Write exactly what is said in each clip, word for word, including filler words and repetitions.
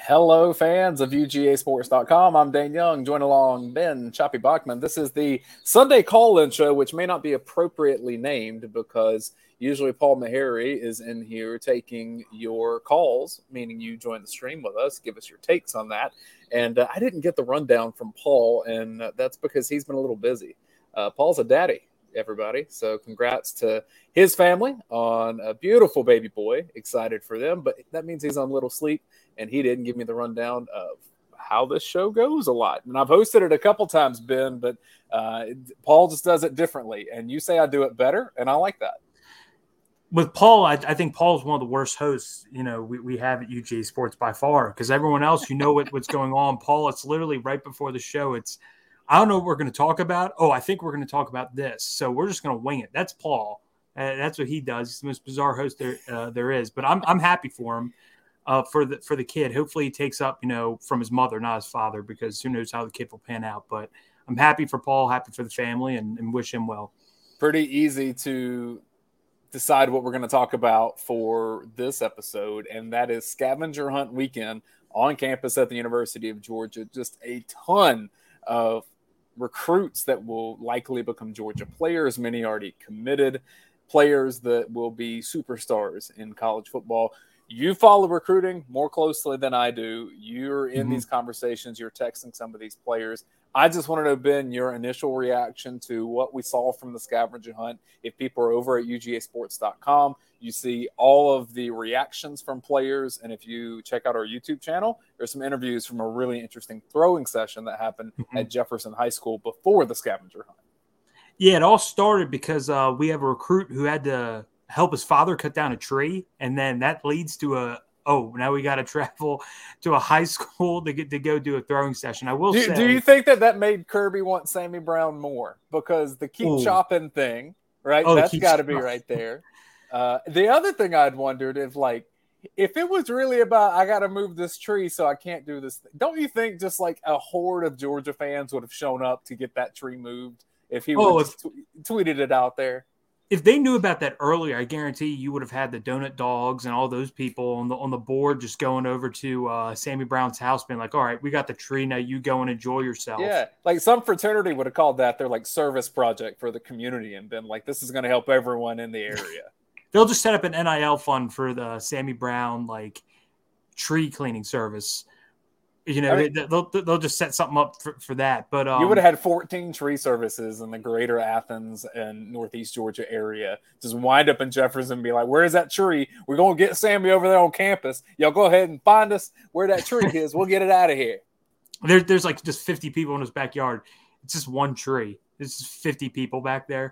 Hello, fans of U G A Sports dot com. I'm Dane Young, joined along Ben Choppy Bachman. This is the Sunday call-in show, which may not be appropriately named because usually Paul Meharry is in here taking your calls, meaning you join the stream with us, give us your takes on that. And uh, I didn't get the rundown from Paul, and uh, that's because he's been a little busy. Uh, Paul's a daddy, everybody. So congrats to his family on a beautiful baby boy. Excited for them, but that means he's on little sleep. And he didn't give me the rundown of how this show goes a lot. And I've hosted it a couple times, Ben, but uh, Paul just does it differently. And you say I do it better, and I like that. With Paul, I, I think Paul's one of the worst hosts, you know, we, we have at U G A Sports by far, because everyone else, you know what, what's going on. Paul, it's literally right before the show. It's, I don't know what we're going to talk about. Oh, I think we're going to talk about this. So we're just going to wing it. That's Paul. Uh, that's what he does. He's the most bizarre host there uh, there is. But I'm I'm happy for him. Uh, for the for the kid. Hopefully he takes up, you know, from his mother, not his father, because who knows how the kid will pan out. But I'm happy for Paul, happy for the family, and, and wish him well. Pretty easy to decide what we're going to talk about for this episode, and that is scavenger hunt weekend on campus at the University of Georgia. Just a ton of recruits that will likely become Georgia players, many already committed, players that will be superstars in college football. You follow recruiting more closely than I do. You're in mm-hmm. these conversations. You're texting some of these players. I just wanted to know, Ben, your initial reaction to what we saw from the scavenger hunt. If people are over at U G A Sports dot com, you see all of the reactions from players. And if you check out our YouTube channel, there's some interviews from a really interesting throwing session that happened mm-hmm. at Jefferson High School before the scavenger hunt. Yeah, it all started because uh, we have a recruit who had to – help his father cut down a tree, and then that leads to a oh now we got to travel to a high school to get to go do a throwing session. I will do, say, do you think that that made Kirby want Sammy Brown more because the keep ooh. chopping thing, right? Oh, that's got to be right there. Uh, the other thing I'd wondered if like if it was really about I got to move this tree so I can't do this thing, don't you think just like a horde of Georgia fans would have shown up to get that tree moved if he oh, would if- have t- tweeted it out there? If they knew about that earlier, I guarantee you would have had the donut dogs and all those people on the on the board just going over to uh, Sammy Brown's house, being like, "All right, we got the tree now. You go and enjoy yourself." Yeah, like some fraternity would have called that their like service project for the community, and been like, "This is going to help everyone in the area." They'll just set up an N I L fund for the Sammy Brown like tree cleaning service. You know, I mean, they, they'll they'll just set something up for, for that. But um, you would have had fourteen tree services in the greater Athens and Northeast Georgia area. Just wind up in Jefferson and be like, "Where's that tree? We're going to get Sammy over there on campus. Y'all go ahead and find us where that tree is. We'll get it out of here." There, there's like just fifty people in his backyard. It's just one tree. There's just fifty people back there.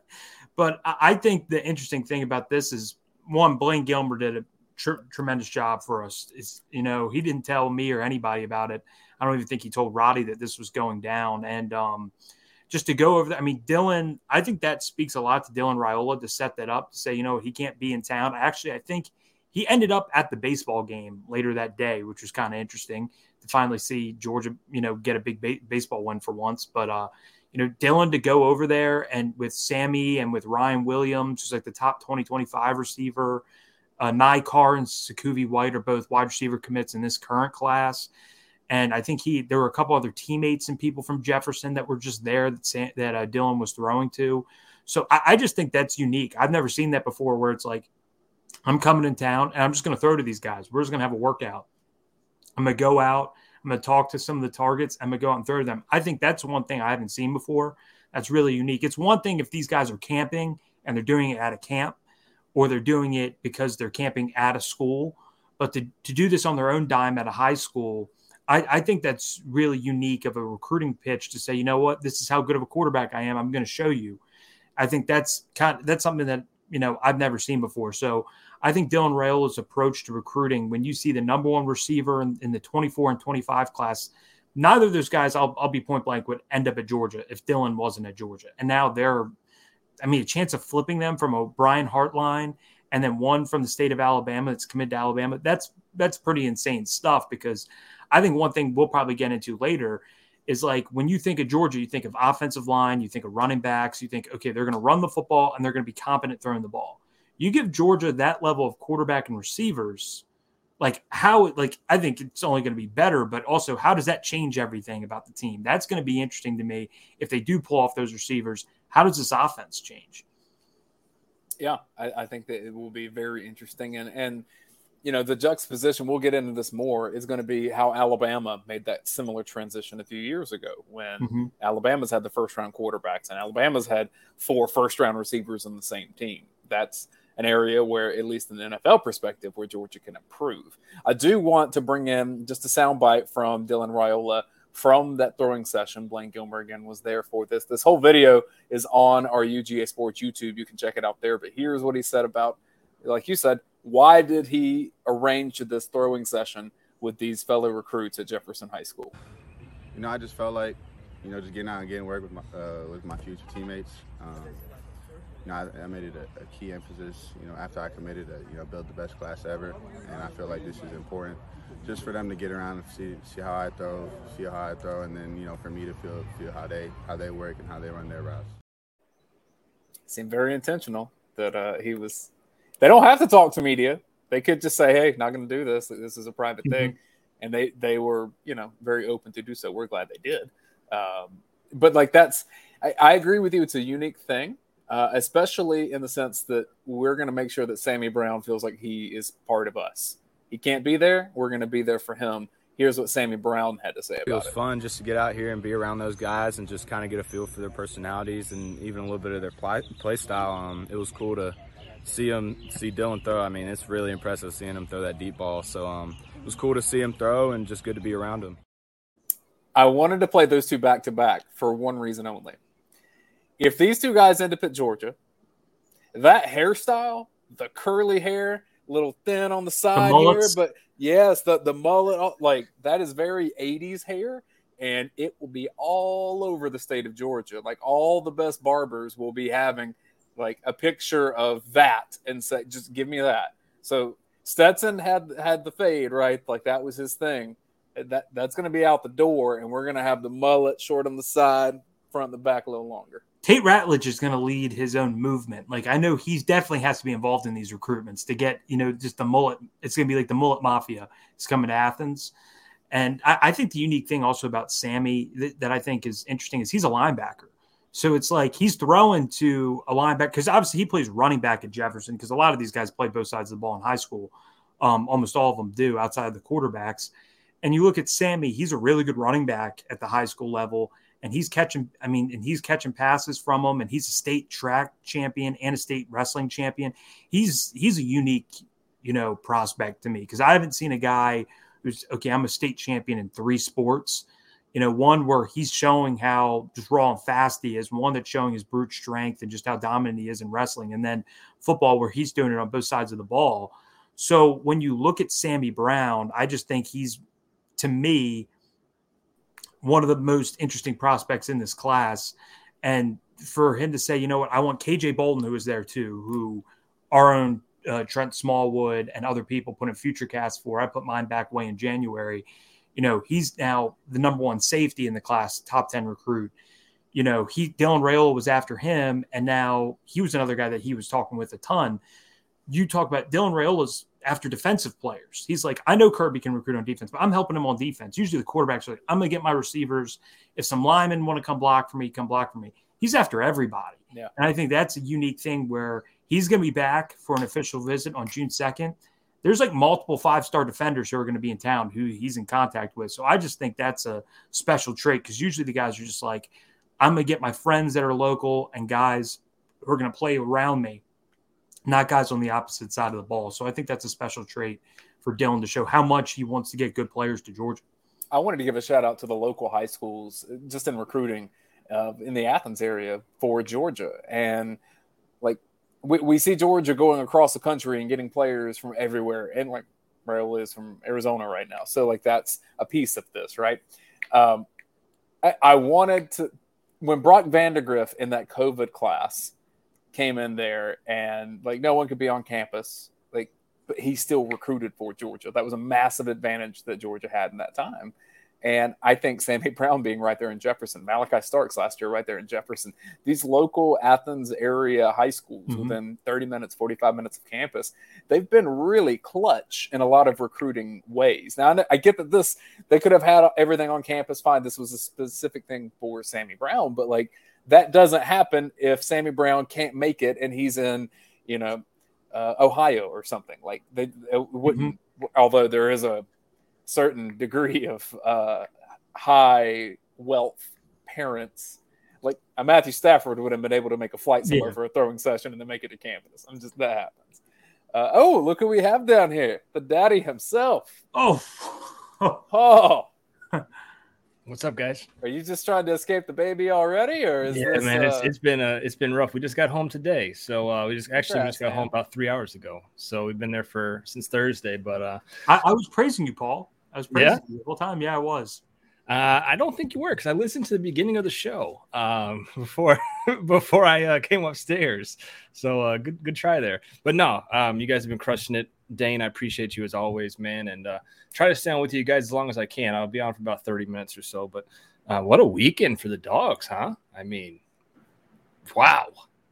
But I think the interesting thing about this is, one, Blaine Gilmer did a Tr- tremendous job for us. It's, you know, he didn't tell me or anybody about it. I don't even think he told Roddy that this was going down. And um, just to go over that, I mean, Dylan, I think that speaks a lot to Dylan Raiola to set that up, to say, you know, he can't be in town. Actually, I think he ended up at the baseball game later that day, which was kind of interesting to finally see Georgia, you know, get a big ba- baseball win for once. But, uh, you know, Dylan to go over there and with Sammy and with Ryan Williams, who's like the top twenty twenty-five receiver, Uh, Nye Carr and Sakuvi White are both wide receiver commits in this current class. And I think he there were a couple other teammates and people from Jefferson that were just there that, that uh, Dylan was throwing to. So I, I just think that's unique. I've never seen that before, where it's like, I'm coming in town and I'm just going to throw to these guys. We're just going to have a workout. I'm going to go out. I'm going to talk to some of the targets. I'm going to go out and throw to them. I think that's one thing I haven't seen before. That's really unique. It's one thing if these guys are camping and they're doing it at a camp, or they're doing it because they're camping at a school. But to, to do this on their own dime at a high school, I, I think that's really unique of a recruiting pitch to say, you know what, this is how good of a quarterback I am. I'm going to show you. I think that's kind of, that's something that, you know, I've never seen before. So I think Dylan Raiola's approach to recruiting, when you see the number one receiver in, in the twenty-four and twenty-five class, neither of those guys, I'll, I'll be point blank, would end up at Georgia if Dylan wasn't at Georgia. And now they're, I mean, a chance of flipping them from a Brian Hartline and then one from the state of Alabama that's committed to Alabama. That's that's pretty insane stuff, because I think one thing we'll probably get into later is, like, when you think of Georgia, you think of offensive line, you think of running backs, you think, okay, they're going to run the football and they're going to be competent throwing the ball. You give Georgia that level of quarterback and receivers, like how, like, I think it's only going to be better, but also how does that change everything about the team? That's going to be interesting to me. If they do pull off those receivers, how does this offense change? Yeah, I, I think that it will be very interesting. And, and, you know, the juxtaposition, we'll get into this more, is going to be how Alabama made that similar transition a few years ago when mm-hmm. Alabama's had the first round quarterbacks and Alabama's had four first round receivers in the same team. That's an area where, at least in the N F L perspective, where Georgia can improve. I do want to bring in just a soundbite from Dylan Raiola from that throwing session. Blaine Gilmer, again, was there for this. This whole video is on our U G A Sports YouTube. You can check it out there. But here's what he said about, like you said, why did he arrange this throwing session with these fellow recruits at Jefferson High School? You know, I just felt like, you know, just getting out and getting work with my uh, with my future teammates. Um, you know, I, I made it a, a key emphasis, you know, after I committed to, you know, build the best class ever. And I feel like this is important just for them to get around and see see how I throw, see how I throw, and then, you know, for me to feel feel how they how they work and how they run their routes. Seemed very intentional that uh, he was. They don't have to talk to media. They could just say, "Hey, not going to do this. This is a private mm-hmm. thing," and they they were, you know, very open to do so. We're glad they did. Um, but like that's, I, I agree with you. It's a unique thing. Uh, especially in the sense that we're going to make sure that Sammy Brown feels like he is part of us. He can't be there. We're going to be there for him. Here's what Sammy Brown had to say about it. It was fun just to get out here and be around those guys and just kind of get a feel for their personalities and even a little bit of their play, play style. Um, it was cool to see him, see Dylan throw. I mean, it's really impressive seeing him throw that deep ball. So um, it was cool to see him throw and just good to be around him. I wanted to play those two back to back for one reason only. If these two guys end up at Georgia, that hairstyle, the curly hair, little thin on the side the here, but yes, the, the mullet, like that is very eighties hair, and it will be all over the state of Georgia. Like all the best barbers will be having like a picture of that and say, just give me that. So Stetson had had the fade, right? Like that was his thing. That That's going to be out the door, and we're going to have the mullet short on the side, front and the back a little longer. Tate Ratledge is going to lead his own movement. Like I know he's definitely has to be involved in these recruitments to get, you know, just the mullet. It's going to be like the mullet mafia is coming to Athens. And I, I think the unique thing also about Sammy that, that I think is interesting is he's a linebacker. So it's like he's throwing to a linebacker because obviously he plays running back at Jefferson because a lot of these guys play both sides of the ball in high school. Um, almost all of them do outside of the quarterbacks. And you look at Sammy, he's a really good running back at the high school level. And he's catching, I mean, and he's catching passes from them, and he's a state track champion and a state wrestling champion. He's he's a unique, you know, prospect to me because I haven't seen a guy who's, okay, I'm a state champion in three sports. You know, one where he's showing how just raw and fast he is, one that's showing his brute strength and just how dominant he is in wrestling, and then football where he's doing it on both sides of the ball. So when you look at Sammy Brown, I just think he's, to me, one of the most interesting prospects in this class. And for him to say, you know what, I want K J Bolden, who is there too, who our own uh, Trent Smallwood and other people put in future cast for. I put mine back way in January. You know, he's now the number one safety in the class, top ten recruit. You know, he Dylan Raiola was after him, and now he was another guy that he was talking with a ton. You talk about Dylan Raiola's after defensive players. He's like, I know Kirby can recruit on defense, but I'm helping him on defense. Usually the quarterbacks are like, I'm going to get my receivers. If some linemen want to come block for me, come block for me. He's after everybody. Yeah. And I think that's a unique thing where he's going to be back for an official visit on June second. There's like multiple five-star defenders who are going to be in town who he's in contact with. So I just think that's a special trait because usually the guys are just like, I'm going to get my friends that are local and guys who are going to play around me, not guys on the opposite side of the ball. So I think that's a special trait for Dylan to show how much he wants to get good players to Georgia. I wanted to give a shout out to the local high schools just in recruiting uh, in the Athens area for Georgia. And like we, we see Georgia going across the country and getting players from everywhere. And like Raiola is from Arizona right now. So like that's a piece of this, right? Um, I, I wanted to, when Brock Vandegrift in that COVID class came in there and like no one could be on campus, like, but he still recruited for Georgia. That was a massive advantage that Georgia had in that time. And I think Sammy Brown being right there in Jefferson, Malachi Starks last year right there in Jefferson, these local Athens area high schools mm-hmm. within thirty minutes, forty-five minutes of campus, they've been really clutch in a lot of recruiting ways. Now, I get that this, they could have had everything on campus fine. This was a specific thing for Sammy Brown, but like that doesn't happen if Sammy Brown can't make it and he's in, you know, uh, Ohio or something. Like they, they wouldn't, mm-hmm. although there is a certain degree of uh, high wealth parents, like a Matthew Stafford would have been able to make a flight somewhere yeah. for a throwing session and then make it to campus. I'm just, that happens. Uh, oh, look who we have down here. The daddy himself. Oh. oh. What's up, guys? Are you just trying to escape the baby already? Or is yeah, this, man, uh... it's, it's been uh, it's been rough. We just got home today. So uh, we just actually we just got man. home about three hours ago. So we've been there for since Thursday. But uh, I, I was praising you, Paul. I was praising yeah? you the whole time. Yeah, I was. Uh, I don't think you were because I listened to the beginning of the show um, before before I uh, came upstairs. So uh, good good try there. But no, um, you guys have been crushing it. Dane, I appreciate you as always, man. And uh, try to stay on with you guys as long as I can. I'll be on for about thirty minutes or so. But uh, what a weekend for the Dogs, huh? I mean, wow.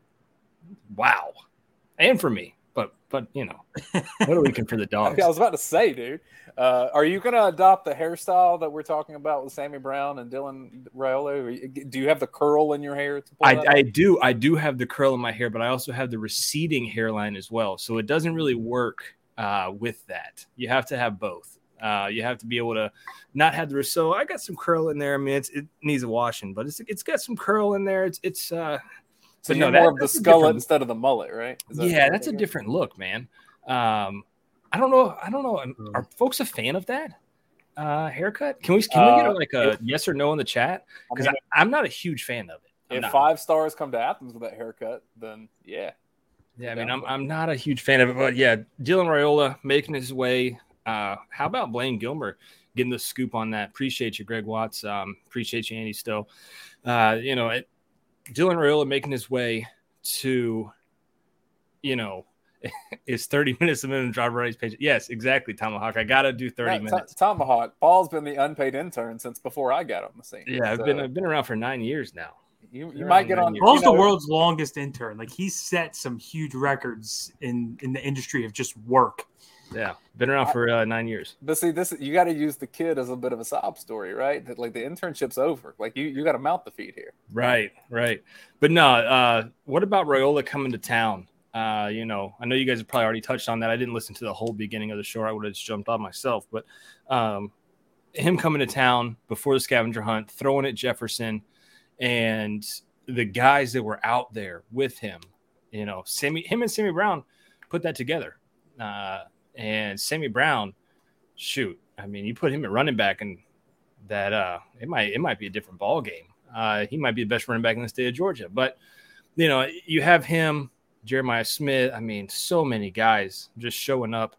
Wow. And for me. But, but you know, what a weekend for the Dogs. I was about to say, dude. Uh, are you going to adopt the hairstyle that we're talking about with Sammy Brown and Dylan Raiola? Do you have the curl in your hair? To pull I, I do. I do have the curl in my hair, but I also have the receding hairline as well. So it doesn't really work uh, with that. You have to have both. Uh, you have to be able to not have the so. I got some curl in there. I mean, it's, it needs a washing, but it's it's got some curl in there. It's it's. Uh, so but you're no, more that, of the skullet instead of the mullet, right? That yeah, that's a different look, man. Um, I don't know. I don't know. Are folks a fan of that uh, haircut? Can we can we get a, like a if, yes or no in the chat? Because I mean, I'm not a huge fan of it. I'm if not. five stars come to Athens with that haircut, then yeah. Yeah, I mean, I'm I'm not a huge fan of it, but yeah, Dylan Raiola making his way. Uh, how about Blaine Gilmer getting the scoop on that? Appreciate you, Greg Watts. Um, appreciate you, Andy Stowe. Uh, you know, it, Dylan Raiola making his way to, you know, is thirty minutes a minute driver rights page. Yes, exactly, Tomahawk. I got to do thirty yeah, minutes. T- Tomahawk. Paul's been the unpaid intern since before I got on the scene. Yeah, I've so. been I've been around for nine years now. You, you might get on. Paul's you know, the world's longest intern. Like he's set some huge records in, in the industry of just work. Yeah, been around for uh, nine years. But see, this you got to use the kid as a bit of a sob story, right? That like the internship's over. Like you, you got to mount the feed here. Right, right. But no, uh, what about Raiola coming to town? Uh, you know, I know you guys have probably already touched on that. I didn't listen to the whole beginning of the show. I would have just jumped on myself. But um, him coming to town before the scavenger hunt, throwing at Jefferson, and the guys that were out there with him, you know, Sammy, him and Sammy Brown put that together. Uh, and Sammy Brown, shoot, I mean, you put him at running back, and that uh, it might it might be a different ball game. Uh, he might be the best running back in the state of Georgia. But you know, you have him, Jeremiah Smith. I mean, so many guys just showing up.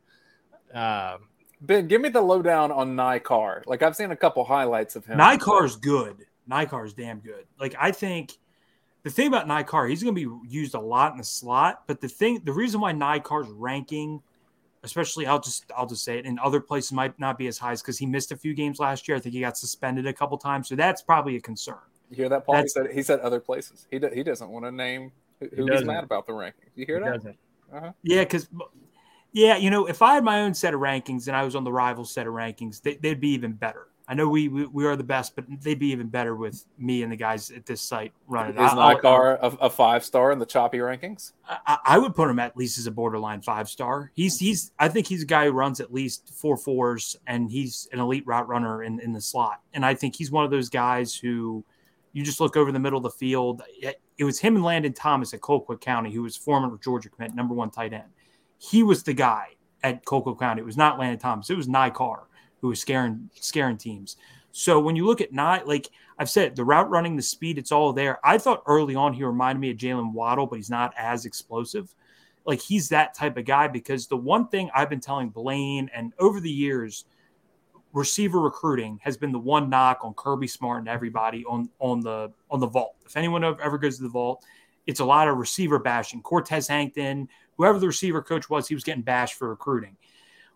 Uh, Ben, give me the lowdown on Nykar. Like I've seen a couple highlights of him. Nykar's good. Nykar's damn good. Like I think the thing about Nykar, he's going to be used a lot in the slot. But the thing, the reason why Nykar's ranking, especially I'll just I'll just say it, in other places might not be as high as because he missed a few games last year. I think he got suspended a couple times, so that's probably a concern. You hear that, Paul? He said he said other places. He do, he doesn't want to name who he's mad about the ranking. You hear he that? Doesn't. Uh-huh. Yeah, because yeah, you know, if I had my own set of rankings and I was on the Rivals set of rankings, they, they'd be even better. I know we, we we are the best, but they'd be even better with me and the guys at this site running. Is Nykar a, a five star in the choppy rankings? I, I would put him at least as a borderline five star. He's he's I think he's a guy who runs at least four fours, and he's an elite route runner in, in the slot. And I think he's one of those guys who you just look over the middle of the field. It, it was him and Landon Thomas at Colquitt County, who was former Georgia commit, number one tight end. He was the guy at Colquitt County. It was not Landon Thomas. It was Nykar who was scaring scaring teams. So when you look at Nye, like I've said, the route running, the speed, it's all there. I thought early on he reminded me of Jalen Waddle, but he's not as explosive. Like he's that type of guy because the one thing I've been telling Blaine and over the years, receiver recruiting has been the one knock on Kirby Smart and everybody on, on the on the vault. If anyone ever goes to the vault, it's a lot of receiver bashing. Cortez Hankton, whoever the receiver coach was, he was getting bashed for recruiting.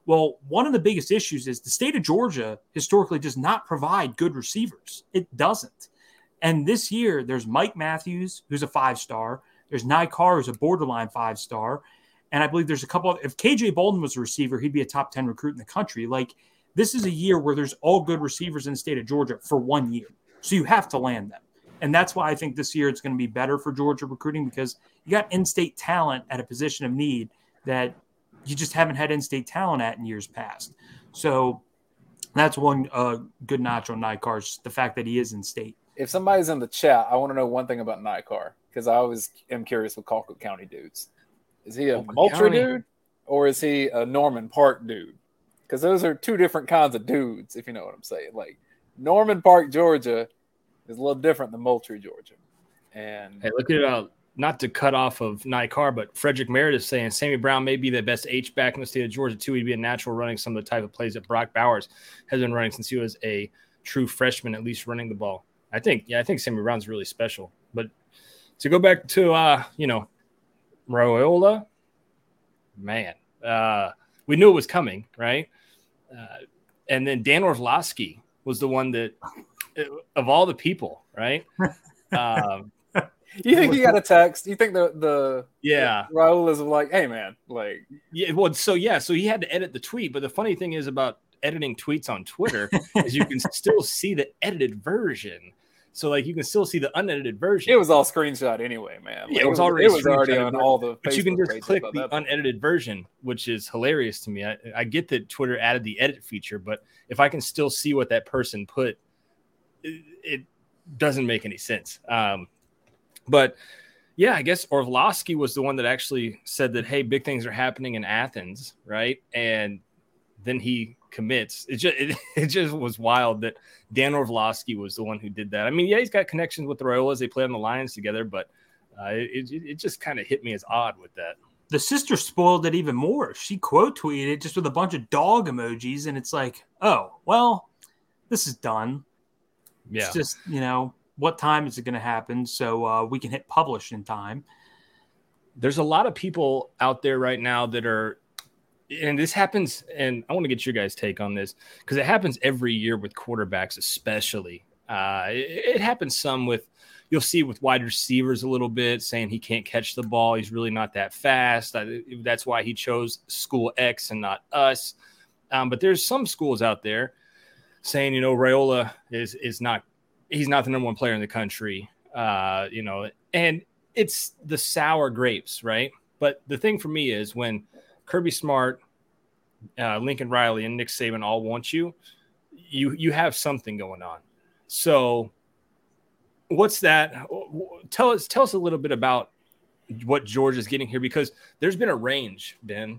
Well, one of the biggest issues is the state of Georgia historically does not provide good receivers. It doesn't. And this year, there's Mike Matthews, who's a five-star. There's Nye Carr, who's a borderline five-star. And I believe there's a couple of – if K J Bolden was a receiver, he'd be a top ten recruit in the country. Like, this is a year where there's all good receivers in the state of Georgia for one year. So you have to land them. And that's why I think this year it's going to be better for Georgia recruiting, because you got in-state talent at a position of need that you just haven't had in-state talent at in years past. So that's one uh, good notch on Nye Carr, the fact that he is in-state. If somebody's in the chat, I want to know one thing about Nye Carr, because I always am curious with Colquitt County dudes. Is he a Colquitt Moultrie County. dude, or is he a Norman Park dude? Because those are two different kinds of dudes, if you know what I'm saying. Like, Norman Park, Georgia is a little different than Moultrie, Georgia. And Hey, look at uh, not to cut off of Nye Carr, but Frederick Meredith saying Sammy Brown may be the best H-back in the state of Georgia, too. He'd be a natural running some of the type of plays that Brock Bowers has been running since he was a true freshman, at least running the ball. I think, yeah, I think Sammy Brown's really special. But to go back to, uh, you know, Raiola, man, uh, we knew it was coming, right? Uh, and then Dan Orlovsky was the one that, of all the people, right? Um, you think he got a text? You think the the yeah, the Raiolas are like, hey man, like yeah. Well, so yeah, so he had to edit the tweet. But the funny thing is about editing tweets on Twitter is you can still see the edited version. So like you can still see the unedited version. It was all screenshot anyway, man. Like, Yeah, it was already it was already screenshotted, on all the. But Facebook you can just pages click about the that. unedited version, which is hilarious to me. I, I get that Twitter added the edit feature, but if I can still see what that person put, it, it doesn't make any sense. Um, but yeah, I guess Orlovsky was the one that actually said that, hey, big things are happening in Athens, right? And then he commits. It just it, it just was wild that Dan Orlovsky was the one who did that. I mean, yeah, he's got connections with the Raiolas. They play on the Lions together, but uh, it, it it just kind of hit me as odd with that. The sister spoiled it even more. She quote tweeted it just with a bunch of dog emojis, and it's like, oh, well, this is done. Yeah. It's just, you know, what time is it going to happen so uh, we can hit publish in time? There's a lot of people out there right now that are, and this happens, and I want to get your guys' take on this, because it happens every year with quarterbacks, especially. Uh, it, it happens some with, you'll see with wide receivers a little bit, saying he can't catch the ball. He's really not that fast. That's why he chose school X and not us. Um, but there's some schools out there saying, you know, Raiola is is not, he's not the number one player in the country, uh, you know, and it's the sour grapes, right? But the thing for me is when Kirby Smart, uh, Lincoln Riley, and Nick Saban all want you, you you have something going on. So what's that? Tell us tell us a little bit about what Georgia's getting here, because there's been a range, Ben,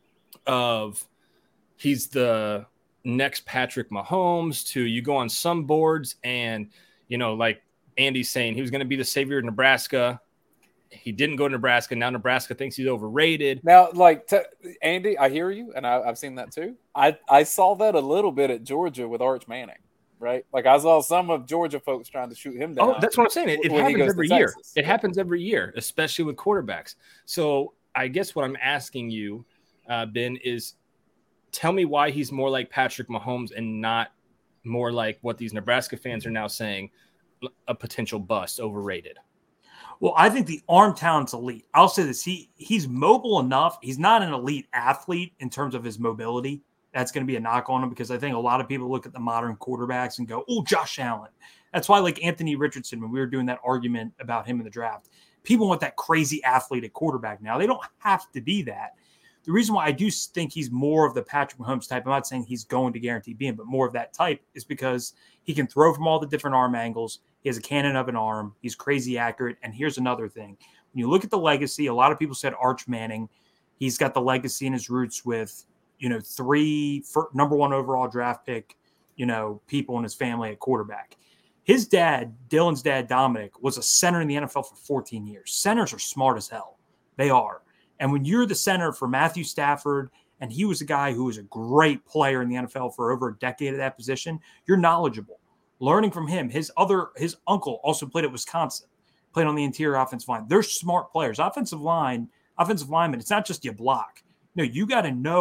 of he's the next Patrick Mahomes to you go on some boards and, you know, like Andy's saying he was going to be the savior of Nebraska. He didn't go to Nebraska. Now Nebraska thinks he's overrated. Now, like, t- Andy, I hear you, and I, I've seen that too. I, I saw that a little bit at Georgia with Arch Manning, right? Like, I saw some of Georgia folks trying to shoot him down. Oh, that's what I'm saying. It, it when he happens goes to every year. Texas. It happens every year, especially with quarterbacks. So I guess what I'm asking you, uh, Ben, is tell me why he's more like Patrick Mahomes and not more like what these Nebraska fans are now saying, a potential bust, overrated. Well, I think the arm talent's elite. I'll say this. He he's mobile enough. He's not an elite athlete in terms of his mobility. That's going to be a knock on him, because I think a lot of people look at the modern quarterbacks and go, oh, Josh Allen. That's why, like Anthony Richardson, when we were doing that argument about him in the draft, people want that crazy athlete at quarterback now. They don't have to be that. The reason why I do think he's more of the Patrick Mahomes type, I'm not saying he's going to guarantee being, but more of that type, is because he can throw from all the different arm angles. He has a cannon of an arm. He's crazy accurate. And here's another thing. When you look at the legacy, a lot of people said Arch Manning. He's got the legacy and his roots with, you know, three for number one overall draft pick, you know, people in his family at quarterback. His dad, Dylan's dad, Dominic, was a center in the N F L for fourteen years. Centers are smart as hell. They are. And when you're the center for Matthew Stafford, and he was a guy who was a great player in the N F L for over a decade at that position, you're knowledgeable. Learning from him, his other, his uncle also played at Wisconsin, played on the interior offensive line. They're smart players. Offensive line, offensive linemen, it's not just you block. No, you got to know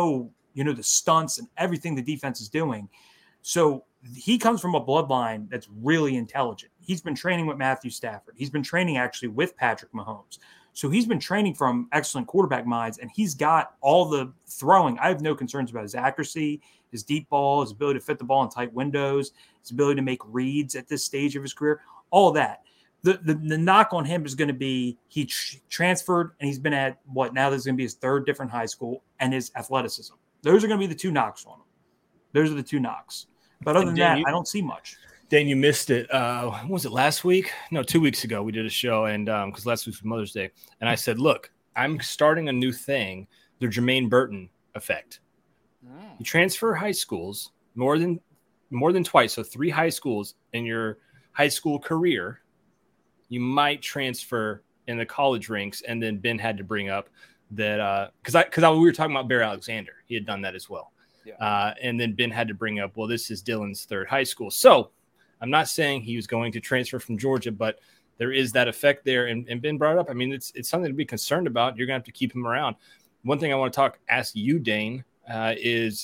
you know, the stunts and everything the defense is doing. So he comes from a bloodline that's really intelligent. He's been training with Matthew Stafford. He's been training actually with Patrick Mahomes. So he's been training from excellent quarterback minds, and he's got all the throwing. I have no concerns about his accuracy, his deep ball, his ability to fit the ball in tight windows, his ability to make reads at this stage of his career, all that. The, the, the knock on him is going to be he tr- transferred, and he's been at what now this is going to be his third different high school, and his athleticism. Those are going to be the two knocks on him. Those are the two knocks. But other than Dan, that, you, I don't see much. Dan, you missed it. Uh, when was it last week? No, two weeks ago we did a show, and because um, last week was Mother's Day, and I said, look, I'm starting a new thing, the Jermaine Burton effect. Mm. You transfer high schools more than more than twice, so three high schools in your high school career. You might transfer in the college ranks, and then Ben had to bring up that because uh, I because we were talking about Bear Alexander, he had done that as well, yeah. uh, and then Ben had to bring up, well, this is Dylan's third high school. So I'm not saying he was going to transfer from Georgia, but there is that effect there, and, and Ben brought it up. I mean, it's it's something to be concerned about. You're gonna have to keep him around. One thing I want to talk, ask you, Dane, uh, is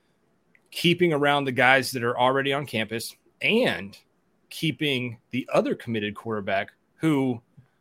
keeping around the guys that are already on campus and keeping the other committed quarterback who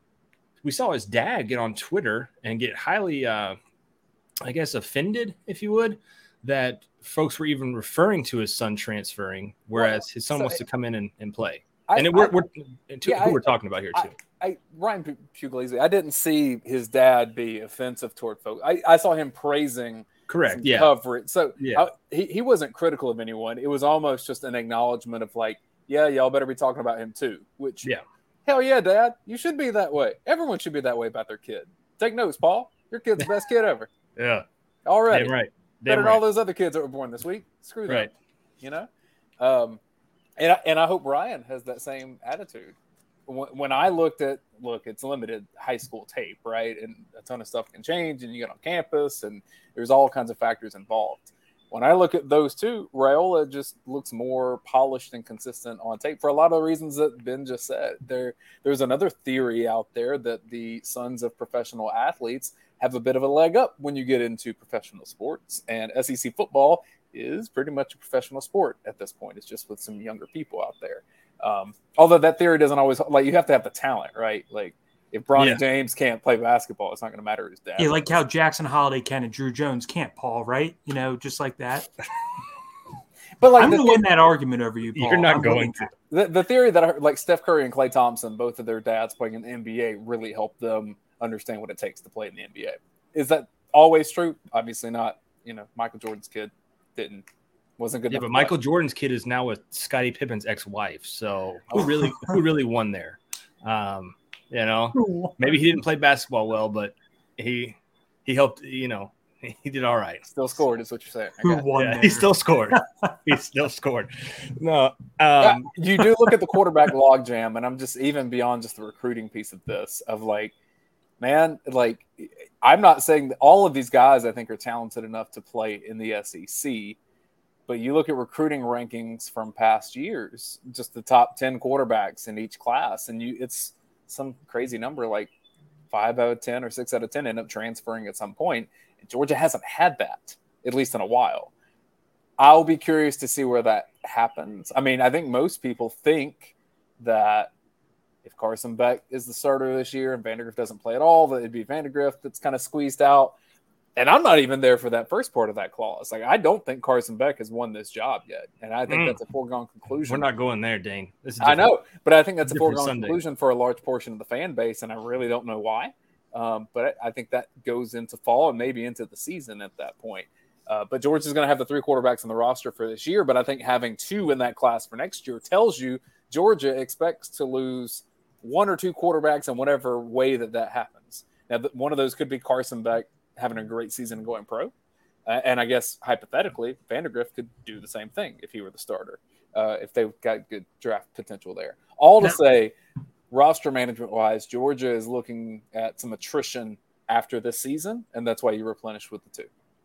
we saw his dad get on Twitter and get highly, uh, I guess, offended, if you would, that folks were even referring to his son transferring, whereas well, his son so wants to come in and, and play. I, and it, we're, I, we're and to, yeah, who I, we're talking about here, too. I, I Ryan Puglisi, I didn't see his dad be offensive toward folks. I, I saw him praising correct yeah coverage. So yeah. I, he, he wasn't critical of anyone. It was almost just an acknowledgement of like, yeah, y'all better be talking about him too, which yeah. Hell yeah, Dad. You should be that way. Everyone should be that way about their kid. Take notes, Paul. Your kid's the best kid ever. Yeah. Already. Damn right. Damn Better than right. all those other kids that were born this week. Screw them. Right. You know? Um, and, I, and I hope Ryan has that same attitude. When, when I looked at, look, it's limited high school tape, right? And a ton of stuff can change, and you get on campus, and there's all kinds of factors involved. When I look at those two, Raiola just looks more polished and consistent on tape for a lot of the reasons that Ben just said. There, there's another theory out there that the sons of professional athletes have a bit of a leg up when you get into professional sports. And S E C football is pretty much a professional sport at this point. It's just with some younger people out there. Um, although that theory doesn't always – like you have to have the talent, right? Like if Bronny yeah. James can't play basketball, it's not going to matter who's dad. Yeah, like how Jackson Holiday can and Drew Jones can't, Paul, right? You know, just like that. But like I'm going to win that argument over you, Paul. You're not I'm going to. The, the theory that I, like Steph Curry and Klay Thompson, both of their dads playing in the N B A, really helped them understand what it takes to play in the N B A. Is that always true? Obviously not. You know, Michael Jordan's kid didn't. Wasn't good. Yeah, but Michael play. Jordan's kid is now with Scottie Pippen's ex-wife. So who really, who really won there? Um, you know, maybe he didn't play basketball well, but he he helped. You know, he did all right. Still scored, is what you're saying. Who won? Yeah, there? he still scored. he still scored. No, um, yeah, you do look at the quarterback logjam, and I'm just even beyond just the recruiting piece of this. Of like, man, like I'm not saying that all of these guys I think are talented enough to play in the S E C. But you look at recruiting rankings from past years, just the top ten quarterbacks in each class, and you it's some crazy number like five out of ten or six out of ten end up transferring at some point. And Georgia hasn't had that, at least in a while. I'll be curious to see where that happens. I mean, I think most people think that if Carson Beck is the starter this year and Vandagriff doesn't play at all, that it'd be Vandagriff that's kind of squeezed out. And I'm not even there for that first part of that clause. Like, I don't think Carson Beck has won this job yet. And I think mm. that's a foregone conclusion. We're not going there, Dane. This is I know, but I think that's a foregone Sunday. conclusion for a large portion of the fan base, and I really don't know why. Um, but I think that goes into fall and maybe into the season at that point. Uh, but Georgia's going to have the three quarterbacks on the roster for this year, but I think having two in that class for next year tells you Georgia expects to lose one or two quarterbacks in whatever way that that happens. Now, one of those could be Carson Beck having a great season and going pro. Uh, and I guess hypothetically, Vandagriff could do the same thing if he were the starter, uh, if they've got good draft potential there. All to say, roster management-wise, Georgia is looking at some attrition after this season, and that's why you replenish with the two.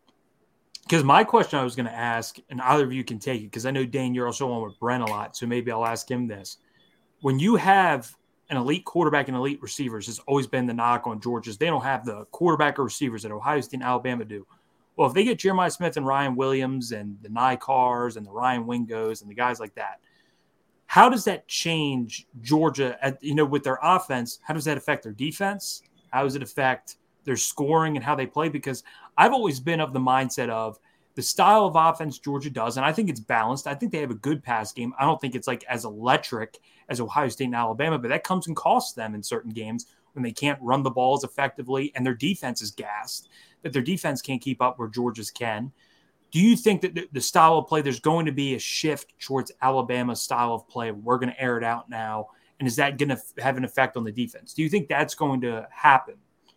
Because my question I was going to ask, and either of you can take it, because I know, Dane, you're also on with Brent a lot, so maybe I'll ask him this. When you have an elite quarterback and elite receivers, has always been the knock on Georgia's. They don't have the quarterback or receivers that Ohio State and Alabama do. well, if they get Jeremiah Smith and Ryan Williams and the Nikars and the Ryan Wingos and the guys like that, how does that change Georgia at, you know, with their offense? How does that affect their defense? How does it affect their scoring and how they play? Because I've always been of the mindset of the style of offense Georgia does, and I think it's balanced. I think they have a good pass game. I don't think it's like as electric as Ohio State and Alabama, but that comes and costs them in certain games when they can't run the balls effectively and their defense is gassed, that their defense can't keep up where Georgia's can. Do you think that the, the style of play, there's going to be a shift towards Alabama's style of play? We're going to air it out now. And is that going to have an effect on the defense? Do you think that's going to happen?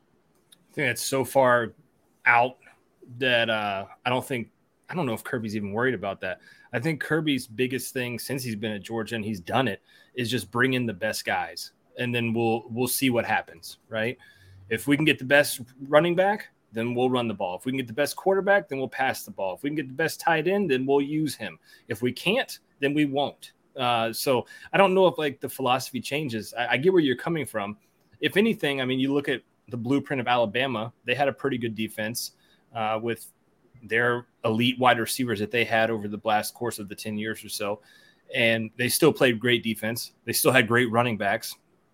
I think that's so far out that uh, I don't think – I don't know if Kirby's even worried about that. I think Kirby's biggest thing since he's been at Georgia, and he's done it, is just bring in the best guys, and then we'll we'll see what happens, right? If we can get the best running back, then we'll run the ball. If we can get the best quarterback, then we'll pass the ball. If we can get the best tight end, then we'll use him. If we can't, then we won't. Uh, so I don't know if like the philosophy changes. I, I get where you're coming from. If anything, I mean, you look at the blueprint of Alabama, they had a pretty good defense uh, with their elite wide receivers that they had over the last course of the ten years or so. And they still played great defense. They still had great running backs.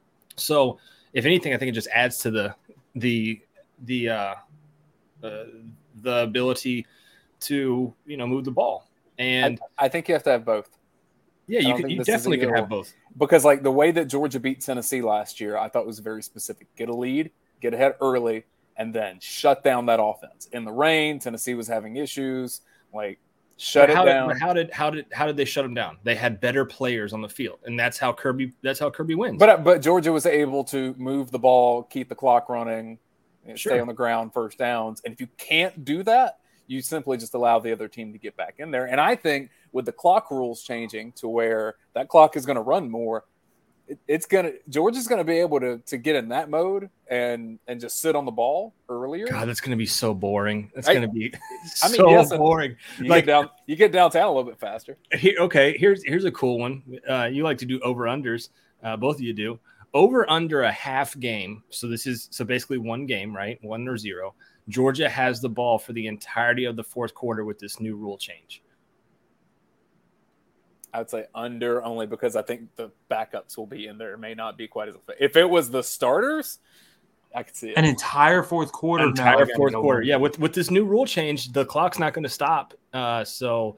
So if anything, I think it just adds to the, the, the, uh, uh, the ability to, you know, move the ball. And I, I think you have to have both. Yeah, you could, you definitely could have both. Because like the way that Georgia beat Tennessee last year, I thought was very specific. Get a lead, get ahead early, and then shut down that offense. In the rain, Tennessee was having issues. Like shut how it did, down. How did how did how did they shut them down? They had better players on the field, and that's how Kirby that's how Kirby wins. But but Georgia was able to move the ball, keep the clock running, sure. stay on the ground, first downs. And if you can't do that, you simply just allow the other team to get back in there. And I think with the clock rules changing to where that clock is going to run more, it, it's going to Georgia's going to be able to to get in that mode and and just sit on the ball earlier. God, that's going to be so boring. That's going to be I mean, so yes, boring. You like get down, you get downtown a little bit faster. Here, okay, here's here's a cool one. Uh, you like to do over unders. Uh, both of you do over under a half game. So this is so basically one game, right? One or zero. Georgia has the ball for the entirety of the fourth quarter with this new rule change. I would say under only because I think the backups will be in there. It may not be quite as effective. If it was the starters, I could see it. An entire fourth quarter. An entire now fourth go quarter. on. Yeah, with, with this new rule change, the clock's not going to stop. Uh, so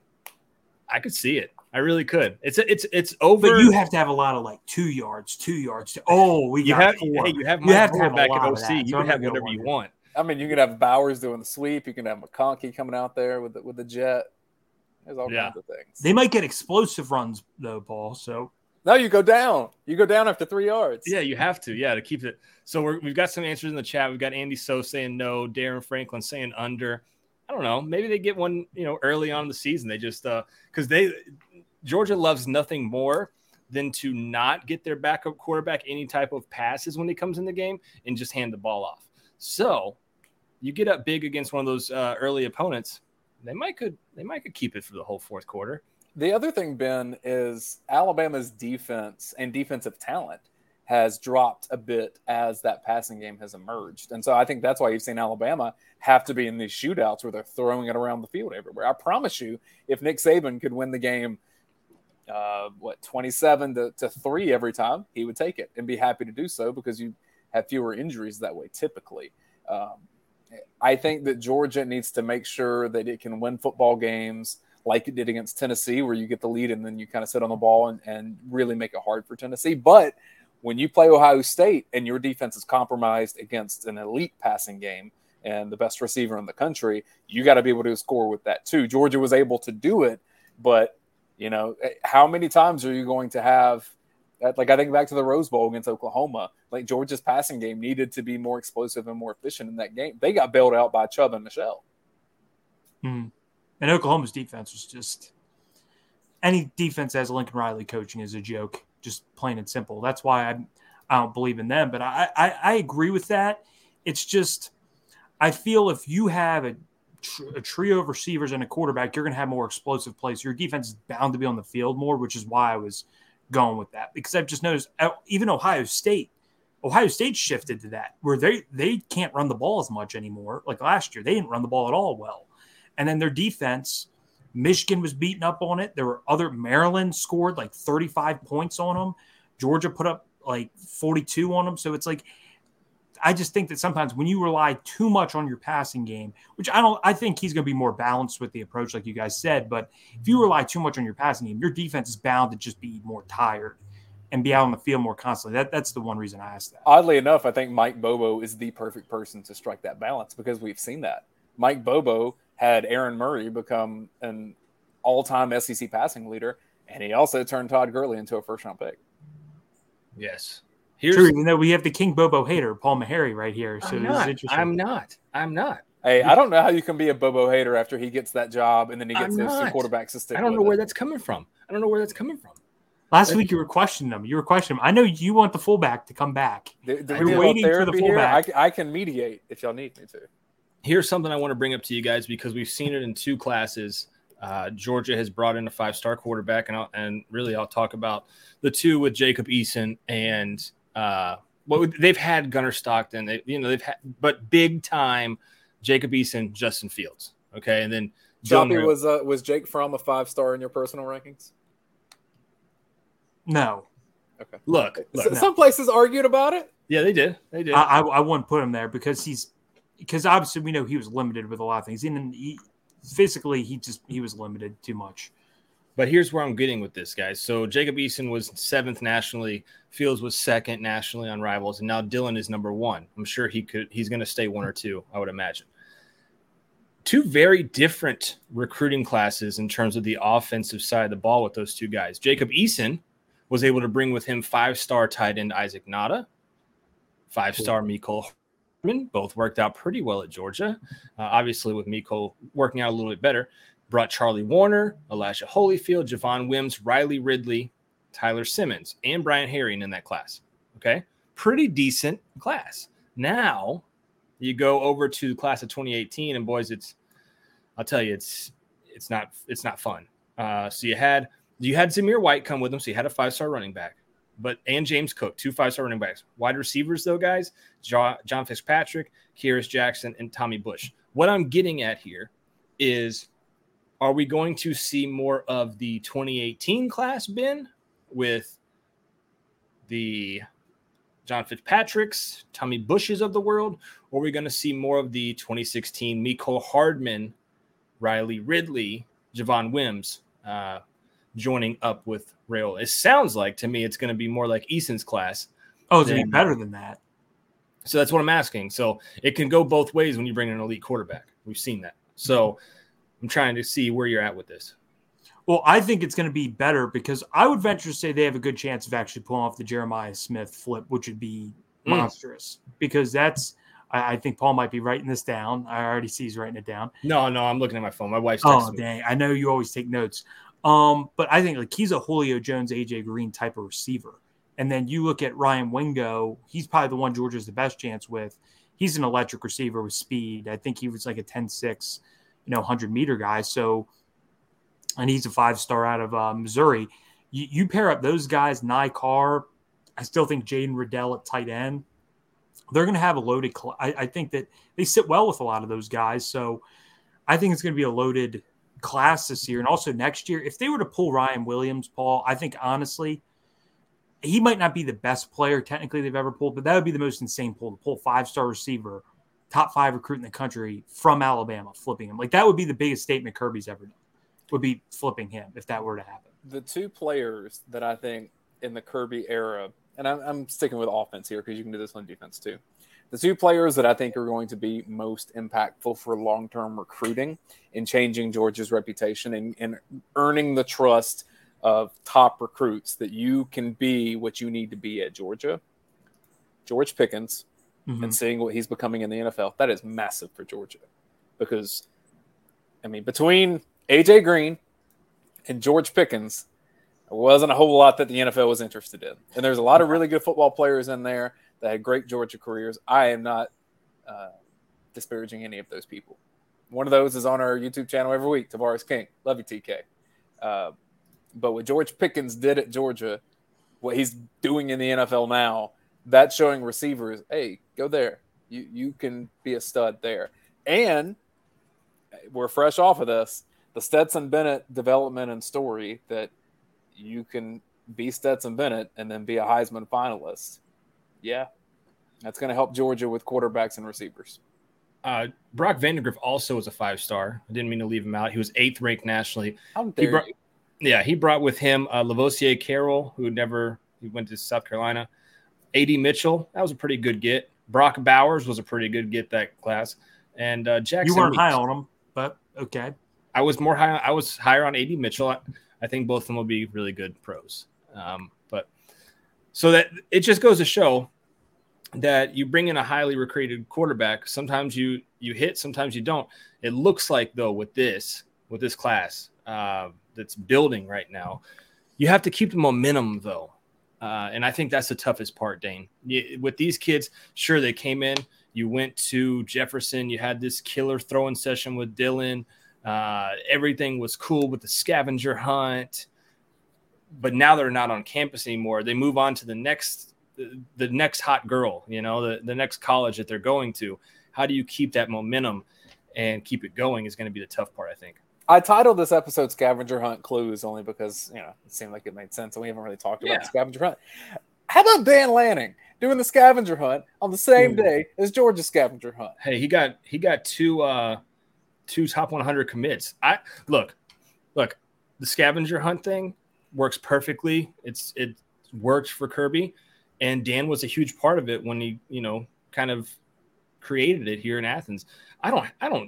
I could see it. I really could. It's it's it's over. But you have to have a lot of like two yards, two yards. To, oh, we you got have four. Hey, you have you have to have back a lot at of O C. that, You so can I'm have gonna whatever go you under. want. I mean, you can have Bowers doing the sweep. You can have McConkey coming out there with the, with the jet. There's all Yeah. kinds of things. They might get explosive runs though, Paul. So No, you go down. You go down after three yards. Yeah, you have to. Yeah, to keep it. So we're, we've got some answers in the chat. We've got Andy So saying no, Darren Franklin saying under. I don't know. Maybe they get one, you know, early on in the season. They just uh because they Georgia loves nothing more than to not get their backup quarterback any type of passes when he comes in the game and just hand the ball off. So you get up big against one of those uh, early opponents, they might could they might could keep it for the whole fourth quarter. The other thing, Ben, is Alabama's defense and defensive talent has dropped a bit as that passing game has emerged. And so I think that's why you've seen Alabama have to be in these shootouts where they're throwing it around the field everywhere. I promise you, if Nick Saban could win the game, uh, what, twenty-seven to, to three every time, he would take it and be happy to do so because you have fewer injuries that way typically. Um, I think that Georgia needs to make sure that it can win football games like it did against Tennessee, where you get the lead and then you kind of sit on the ball and, and really make it hard for Tennessee. But when you play Ohio State and your defense is compromised against an elite passing game and the best receiver in the country, you got to be able to score with that too. Georgia was able to do it, but you know, how many times are you going to have that? Like I think back to the Rose Bowl against Oklahoma, like Georgia's passing game needed to be more explosive and more efficient in that game. They got bailed out by Chubb and Michelle. hmm. And Oklahoma's defense was just any defense as Lincoln Riley coaching is a joke, just plain and simple. That's why I I don't believe in them. But I, I, I agree with that. It's just I feel if you have a, tr- a trio of receivers and a quarterback, you're going to have more explosive plays. Your defense is bound to be on the field more, which is why I was going with that. Because I've just noticed even Ohio State, Ohio State shifted to that where they, they can't run the ball as much anymore. Like last year, they didn't run the ball at all well. And then their defense, Michigan was beaten up on it. There were other, Maryland scored like thirty-five points on them. Georgia put up like forty-two on them. So it's like, I just think that sometimes when you rely too much on your passing game, which I don't, I think he's going to be more balanced with the approach, like you guys said. But if you rely too much on your passing game, your defense is bound to just be more tired and be out on the field more constantly. That that's the one reason I asked that. Oddly enough, I think Mike Bobo is the perfect person to strike that balance because we've seen that. Mike Bobo had Aaron Murray become an all-time S E C passing leader, and he also turned Todd Gurley into a first-round pick. Yes. Here's, True, you know, we have the King Bobo hater, Paul Maharry, right here. So I'm this not. is interesting. I'm not. I'm not. Hey, I don't know how you can be a Bobo hater after he gets that job and then he gets I'm those two not. quarterbacks to stick I don't with know where it. that's coming from. I don't know where that's coming from. Last week you were questioning him. You were questioning him. I know you want the fullback to come back. Do, do You're we waiting for the fullback. I, I can mediate if y'all need me to. Here's something I want to bring up to you guys because we've seen it in two classes. Uh, Georgia has brought in a five-star quarterback, and I'll, and really I'll talk about the two with Jacob Eason and uh, well, they've had Gunnar Stockton. They, you know, they've had, but big time Jacob Eason, Justin Fields. Okay, and then Choppy, was uh, was Jake Fromm a five-star in your personal rankings? No. Okay. Look, look no. Some places argued about it. Yeah, they did. They did. I, I, I wouldn't put him there because he's because obviously we know he was limited with a lot of things. In he, physically, he just he was limited too much. But here's where I'm getting with this, guys. So Jacob Eason was seventh nationally. Fields was second nationally on Rivals, and now Dylan is number one. I'm sure he could. He's going to stay one or two, I would imagine. Two very different recruiting classes in terms of the offensive side of the ball with those two guys. Jacob Eason was able to bring with him five-star tight end Isaac Nada, five-star Mecole Hardman. Both worked out pretty well at Georgia. Uh, obviously, with Mecole working out a little bit better. Brought Charlie Warner, Elijah Holyfield, Javon Wims, Riley Ridley, Tyler Simmons, and Brian Herring in that class. Okay? Pretty decent class. Now, you go over to the class of twenty eighteen, and boys, it's I'll tell you, it's it's not it's not fun. Uh, so you had you had Zamir White come with them, so you had a five-star running back, but and James Cook, two five-star running backs. Wide receivers, though, guys, John, John Fitzpatrick, Kyrus Jackson, and Tommy Bush. What I'm getting at here is, are we going to see more of the twenty eighteen class, Ben, with the John Fitzpatricks, Tommy Bushes of the world, or are we going to see more of the twenty sixteen Mecole Hardman, Riley Ridley, Javon Wims uh, joining up with Rayola? It sounds like to me it's going to be more like Eason's class. Oh, it's going to be better than that. So that's what I'm asking. So it can go both ways when you bring in an elite quarterback. We've seen that. So I'm trying to see where you're at with this. Well, I think it's going to be better because I would venture to say they have a good chance of actually pulling off the Jeremiah Smith flip, which would be mm. monstrous because that's, I, I think Paul might be writing this down. I already see he's writing it down. No, no, I'm looking at my phone. My wife's texting Oh, me. dang. I know you always take notes. Um, but I think like he's a Julio Jones, A J Green type of receiver. And then you look at Ryan Wingo, he's probably the one Georgia's the best chance with. He's an electric receiver with speed. I think he was like a ten six, you know, one hundred meter guy. So, and he's a five-star out of uh, Missouri. You, you pair up those guys, Nye Carr, I still think Jaden Riddell at tight end. They're going to have a loaded cl- – I, I think that they sit well with a lot of those guys. So I think it's going to be a loaded class this year. And also next year, if they were to pull Ryan Williams, Paul, I think honestly he might not be the best player technically they've ever pulled, but that would be the most insane pull to pull five-star receiver, top five recruit in the country from Alabama, flipping him. Like that would be the biggest statement Kirby's ever done. Would be flipping him if that were to happen. The two players that I think in the Kirby era, and I'm, I'm sticking with offense here because you can do this on defense too. The two players that I think are going to be most impactful for long-term recruiting and changing Georgia's reputation and, and earning the trust of top recruits that you can be what you need to be at Georgia. George Pickens mm-hmm. and seeing what he's becoming in the N F L, that is massive for Georgia because, I mean, between A J Green and George Pickens, there wasn't a whole lot that the N F L was interested in. And there's a lot of really good football players in there that had great Georgia careers. I am not uh, disparaging any of those people. One of those is on our YouTube channel every week, Tavares King. Love you, T K. Uh, but what George Pickens did at Georgia, what he's doing in the N F L now, that's showing receivers, hey, go there. You you can be a stud there. And we're fresh off of this. The Stetson Bennett development and story that you can be Stetson Bennett and then be a Heisman finalist. Yeah, that's going to help Georgia with quarterbacks and receivers. Uh, Brock Vandagriff also was a five-star. I didn't mean to leave him out. He was eighth ranked nationally. How dare he brought, you? Yeah, he brought with him uh, Lavoisier Carroll, who never he went to South Carolina. A D Mitchell, that was a pretty good get. Brock Bowers was a pretty good get that class. And uh, Jackson. You weren't Weeks. high on him, but okay. I was more high. I was higher on A D Mitchell. I, I think both of them will be really good pros. Um, but so that it just goes to show that you bring in a highly recruited quarterback. Sometimes you you hit, sometimes you don't. It looks like though with this with this class uh, that's building right now, you have to keep the momentum though, uh, and I think that's the toughest part, Dane. You, with these kids, sure they came in. You went to Jefferson. You had this killer throwing session with Dylan. Uh, everything was cool with the scavenger hunt, but now they're not on campus anymore. They move on to the next. The, the next hot girl, you know, the, the next college that they're going to. How do you keep that momentum and keep it going is going to be the tough part, I think. I titled this episode Scavenger Hunt Clues only because, you know, it seemed like it made sense and we haven't really talked about Yeah. the scavenger hunt. How about Dan Lanning doing the scavenger hunt on the same Ooh. day as Georgia's scavenger hunt? Hey, he got he got two uh two top one hundred commits. I look, look, the scavenger hunt thing works perfectly. It's it worked for Kirby. And Dan was a huge part of it when he, you know, kind of created it here in Athens. I don't, I don't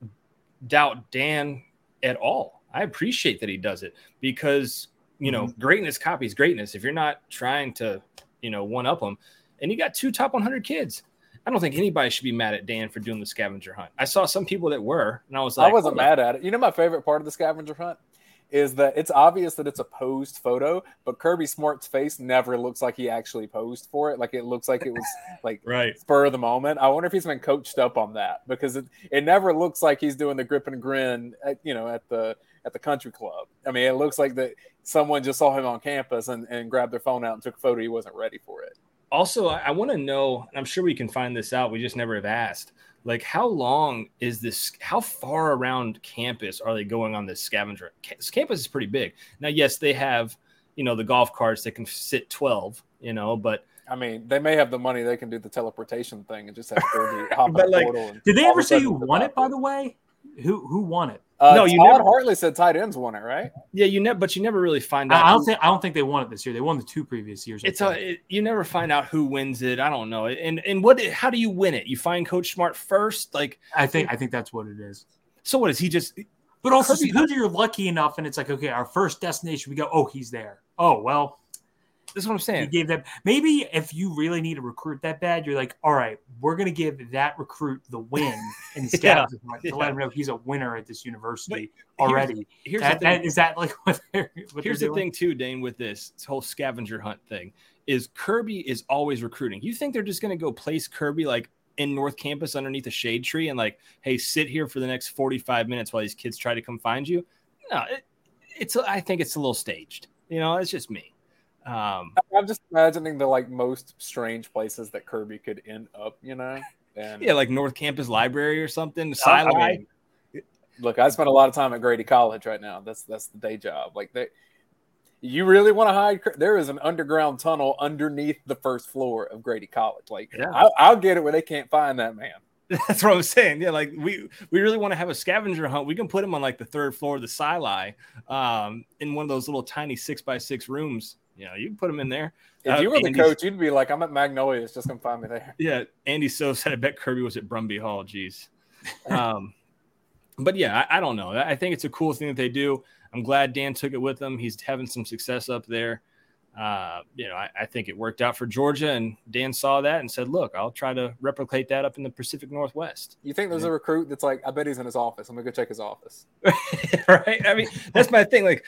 doubt Dan at all. I appreciate that he does it because, you know, mm-hmm. greatness copies greatness. If you're not trying to, you know, one up them, and you got two top one hundred kids, I don't think anybody should be mad at Dan for doing the scavenger hunt. I saw some people that were, and I was like, I wasn't mad at it. You know, my favorite part of the scavenger hunt is that it's obvious that it's a posed photo, but Kirby Smart's face never looks like he actually posed for it. Like it looks like it was like right. spur of the moment. I wonder if he's been coached up on that because it, it never looks like he's doing the grip and grin at, you know, at the, at the country club. I mean, it looks like that someone just saw him on campus and, and grabbed their phone out and took a photo. He wasn't ready for it. Also, I, I want to know, and I'm sure we can find this out. We just never have asked. Like, how long is this? How far around campus are they going on this scavenger? This campus is pretty big. Now, yes, they have, you know, the golf carts that can sit twelve, you know, but I mean, they may have the money. They can do the teleportation thing and just have Kirby hop in But, the like, portal. And Did they all ever of a say sudden who it's won about it, by the way? Who who won it? Uh, No, Todd you never- Hartley said tight ends won it, right? yeah, you never, but you never really find out. I, I don't who- think I don't think they won it this year. They won the two previous years. I It's a, think. it, you never find out who wins it. I don't know. And and what? How do you win it? You find Coach Smart first, like. I think I think that's what it is. So what is he just? But also, Kirby- suppose you're lucky enough, and it's like, okay, our first destination, we go, oh, he's there. Oh, well, That's what I'm you saying. gave them. Maybe if you really need a recruit that bad, you're like, all right, we're gonna give that recruit the win in the Yeah, scavenger hunt yeah. to let him know he's a winner at this university But here's- already. Here's That, the thing. that, is that like what they're? What Here's they're the doing? thing too, Dane, with this, this whole scavenger hunt thing is Kirby is always recruiting. You think they're just going to go place Kirby like in North Campus underneath a shade tree and like, hey, sit here for the next forty-five minutes while these kids try to come find you? No, it, it's. I think it's a little staged. You know, it's just me. Um, I'm just imagining the like most strange places that Kirby could end up, you know. And yeah, like North Campus Library or something. I Sci-Li. mean, look, I spend a lot of time at Grady College right now. That's that's the day job. Like they, you really want to hide? There is an underground tunnel underneath the first floor of Grady College. Like Yeah. I, I'll get it where they can't find that man. That's what I'm saying. Yeah, like we we really want to have a scavenger hunt. We can put him on like the third floor of the Sci-Li, um, in one of those little tiny six by six rooms. You know, you can put him in there. If Uh, you were the Andy's- coach, you'd be like, "I'm at Magnolia's. Just come find me there." Yeah, Andy So said, I bet Kirby was at Brumby Hall. Jeez. Um, but yeah, I, I don't know. I think it's a cool thing that they do. I'm glad Dan took it with him. He's having some success up there. Uh, you know, I, I think it worked out for Georgia, and Dan saw that and said, look, I'll try to replicate that up in the Pacific Northwest. You think there's a recruit that's like, "I bet he's in his office. I'm gonna go check his office." Right? I mean, that's my thing. Like,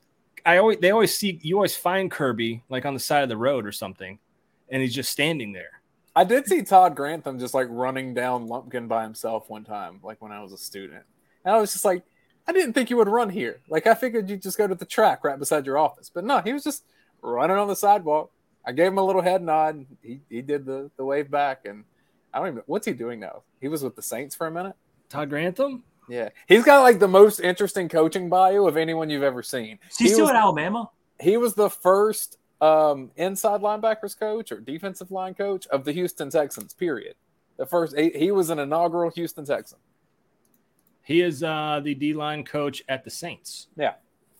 I always, they always see, you always find Kirby like on the side of the road or something, and he's just standing there. I did see Todd Grantham just like running down Lumpkin by himself one time, like when I was a student. And I was just like, I didn't think you would run here. Like I figured you'd just go to the track right beside your office. But no, he was just running on the sidewalk. I gave him a little head nod. He he did the, the wave back, and I don't even what's he doing now? He was with the Saints for a minute. Todd Grantham? Yeah, he's got like the most interesting coaching bio of anyone you've ever seen. Is he, he still was, at Alabama? He was the first um, inside linebackers coach or defensive line coach of the Houston Texans. Period. The first he, he was an inaugural Houston Texan. He is uh, the D-line coach at the Saints. Yeah.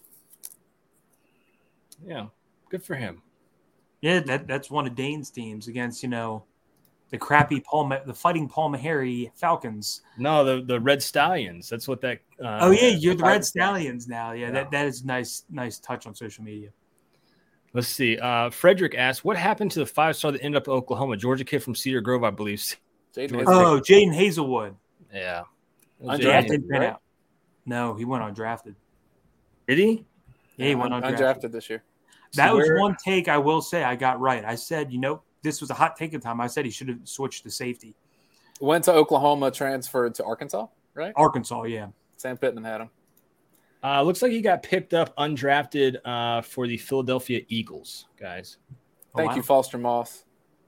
Yeah, good for him. Yeah, that, that's one of Dane's teams against, you know, the crappy Paul, the fighting Paul Meharry Falcons. No, the, the Red Stallions. That's what that. Uh, oh yeah, you're the Red Stallions now. Yeah, yeah, that that is nice, nice touch on social media. Let's see. Uh, Frederick asked, "What happened to the five star that ended up at Oklahoma? Georgia kid from Cedar Grove, I believe." Jaden oh, Jaden Hazelwood. Yeah, undrafted. Didn't pan out. No, he went undrafted. Did he? Yeah, he went undrafted. undrafted this year. That so was one take I will say I got right. I said, you know, this was a hot take of time. I said he should have switched to safety. Went to Oklahoma, transferred to Arkansas, right? Arkansas, yeah. Sam Pittman had him. Uh, looks like he got picked up undrafted uh, for the Philadelphia Eagles, guys. Thank oh, wow. you, Foster Moss.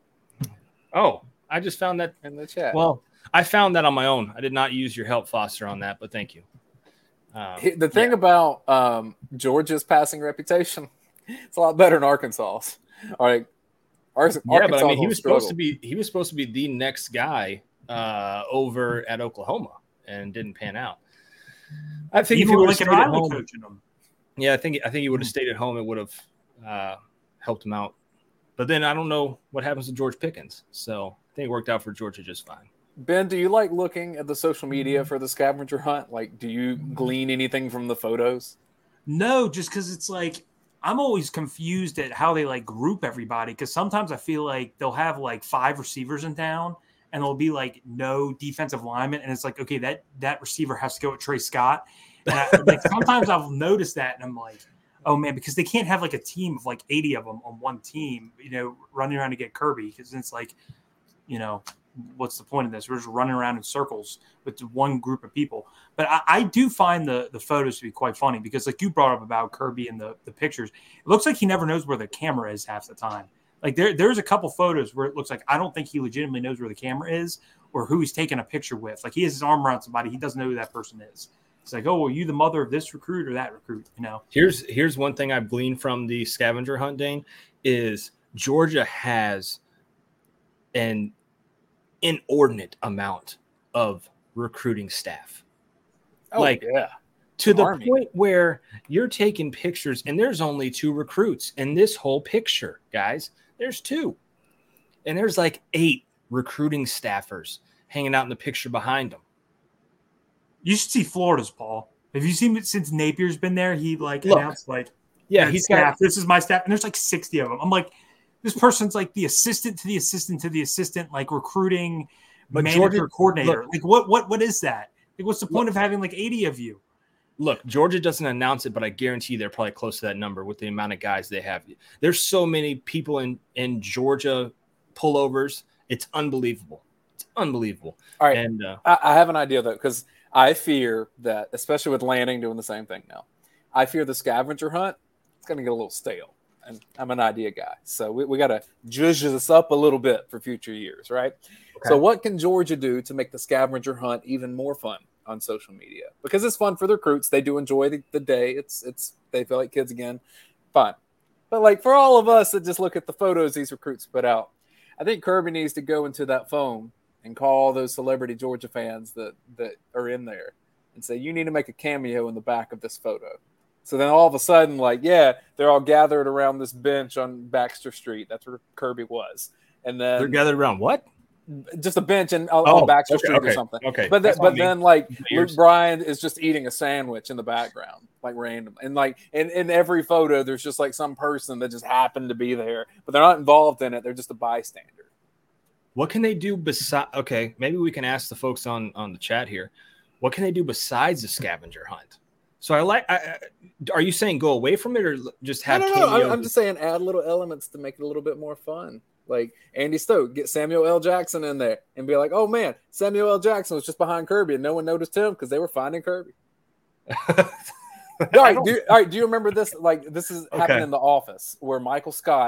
Oh, I just found that in the chat. Well, I found that on my own. I did not use your help, Foster, on that, but thank you. Um, the thing yeah. about um, Georgia's passing reputation, it's a lot better than Arkansas's. All right. Arkansas yeah, but I mean, he was struggle. supposed to be he was supposed to be the next guy uh, over at Oklahoma, and didn't pan out. I think Even if he would have stayed at home, coaching him. Yeah, I think I think he would have stayed at home. It would have uh, helped him out. But then I don't know what happens to George Pickens. So I think it worked out for Georgia just fine. Ben, do you like looking at the social media for the scavenger hunt? Like, do you glean anything from the photos? No, just because it's like I'm always confused at how they like group everybody. Because sometimes I feel like they'll have like five receivers in town, and there'll be like no defensive lineman, and it's like, okay, that that receiver has to go with Trey Scott. And I, like sometimes I'll notice that, and I'm like, oh man, because they can't have like a team of like eighty of them on one team, you know, running around to get Kirby, because it's like, you know, what's the point of this? We're just running around in circles with one group of people. But I, I do find the the photos to be quite funny, because like you brought up about Kirby and the, the pictures, it looks like he never knows where the camera is half the time. Like there there's a couple photos where it looks like I don't think he legitimately knows where the camera is or who he's taking a picture with. Like he has his arm around somebody, he doesn't know who that person is. It's like, oh, are you the mother of this recruit or that recruit? You know. Here's here's one thing I've gleaned from the scavenger hunt, Dane, is Georgia has an inordinate amount of recruiting staff. Oh, like yeah. To the Army. point where you're taking pictures and there's only two recruits in this whole picture, guys. There's two. And there's like eight recruiting staffers hanging out in the picture behind them. You should see Florida's, Paul. Have you seen it since Napier's been there? He like Look, announced like, yeah, he's staff. got This is my staff, and there's like sixty of them. I'm like, this person's like the assistant to the assistant to the assistant, like recruiting But manager Georgia- coordinator. look- like what what what is that? Like what's the point Look- of having like eighty of you? Look, Georgia doesn't announce it, but I guarantee they're probably close to that number with the amount of guys they have. There's so many people in, in Georgia pullovers. It's unbelievable. It's unbelievable. All right. And uh, I, I have an idea, though, because I fear that, especially with Lanning doing the same thing now, I fear the scavenger hunt, it's going to get a little stale. And I'm an idea guy. So we, we got to judge this up a little bit for future years, right? Okay. So what can Georgia do to make the scavenger hunt even more fun on social media? Because it's fun for the recruits. They do enjoy the, the day. It's it's they feel like kids again. Fine. But like for all of us that just look at the photos these recruits put out, I think Kirby needs to go into that phone and call those celebrity Georgia fans that, that are in there and say, you need to make a cameo in the back of this photo. So then all of a sudden, like, yeah, they're all gathered around this bench on Baxter Street. That's where Kirby was. And then they're gathered around what? Just a bench and on Oh, Baxter okay, Street okay, or something. okay. But, th- That's what I but mean. then, like, Luke Years. Bryan is just eating a sandwich in the background, like random. And, like, in, in every photo, there's just, like, some person that just happened to be there. But they're not involved in it. They're just a bystander. What can they do besides? Okay, maybe we can ask the folks on, on the chat here. What can they do besides the scavenger hunt? So I like. I, I, are you saying go away from it or just have? No, no, no. I'm, cameos? I'm just saying add little elements to make it a little bit more fun. Like Andy Stoke, get Samuel L. Jackson in there and be like, oh, man, Samuel L. Jackson was just behind Kirby and no one noticed him because they were finding Kirby. all, right, do you, all right, do you remember this? Like, this is Okay. happened in The Office where Michael Scott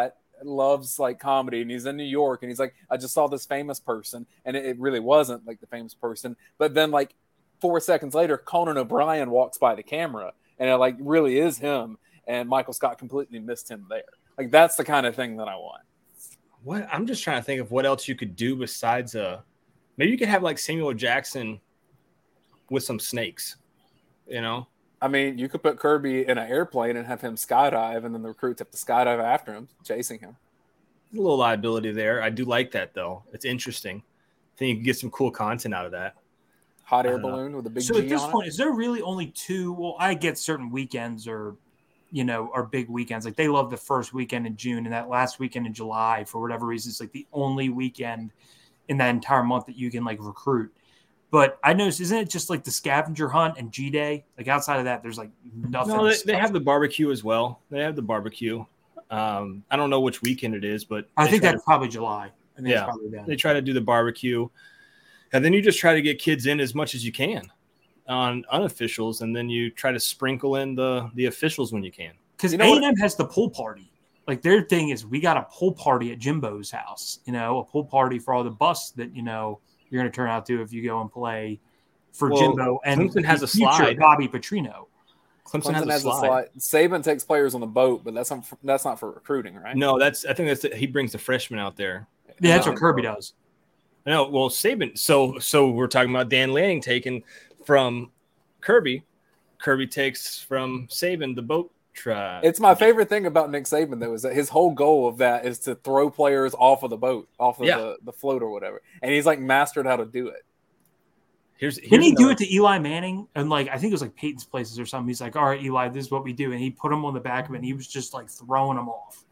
loves like comedy, and he's in New York, and he's like, I just saw this famous person, and it, it really wasn't like the famous person. But then like four seconds later, Conan O'Brien walks by the camera, and it like really is him, and Michael Scott completely missed him there. Like that's the kind of thing that I want. What I'm just trying to think of what else you could do besides a. Maybe you could have like Samuel Jackson with some snakes, you know. I mean, you could put Kirby in an airplane and have him skydive, and then the recruits have to skydive after him, chasing him. A little liability there. I do like that, though. It's interesting. I think you can get some cool content out of that. Hot air balloon know. with a big So G at this on point, it. is there really only two? Well, I get certain weekends or, you know, are big weekends. Like they love the first weekend in June and that last weekend in July for whatever reason. It's like the only weekend in that entire month that you can like recruit. But I noticed, isn't it just like the scavenger hunt and G Day? Like outside of that, there's like nothing. No, they, they have the barbecue as well. They have the barbecue. Um, I don't know which weekend it is, but I think that's to, probably July. I think yeah, probably they try to do the barbecue, and then you just try to get kids in as much as you can on unofficials, and then you try to sprinkle in the the officials when you can. Because you A know and M has the pool party. Like their thing is, we got a pool party at Jimbo's house. You know, a pool party for all the busts that you know you're going to turn out to if you go and play for well, Jimbo and Clemson has a future slide. Bobby Petrino. Clemson, Clemson has, a, has slide. a slide. Saban takes players on the boat, but that's not for, that's not for recruiting, right? No, that's I think that's the, he brings the freshmen out there. Yeah, that's Um, what Kirby does. No, well, Saban. So, so we're talking about Dan Lanning taking from Kirby. Kirby takes from Saban the boat tribe. It's my favorite thing about Nick Saban, though, is that his whole goal of that is to throw players off of the boat, off of Yeah. the, the float or whatever. And he's like mastered how to do it. Here's, here's Didn't he do another- it to Eli Manning? And like, I think it was like Peyton's Places or something. He's like, all right, Eli, this is what we do. And he put him on the back of it and he was just like throwing them off.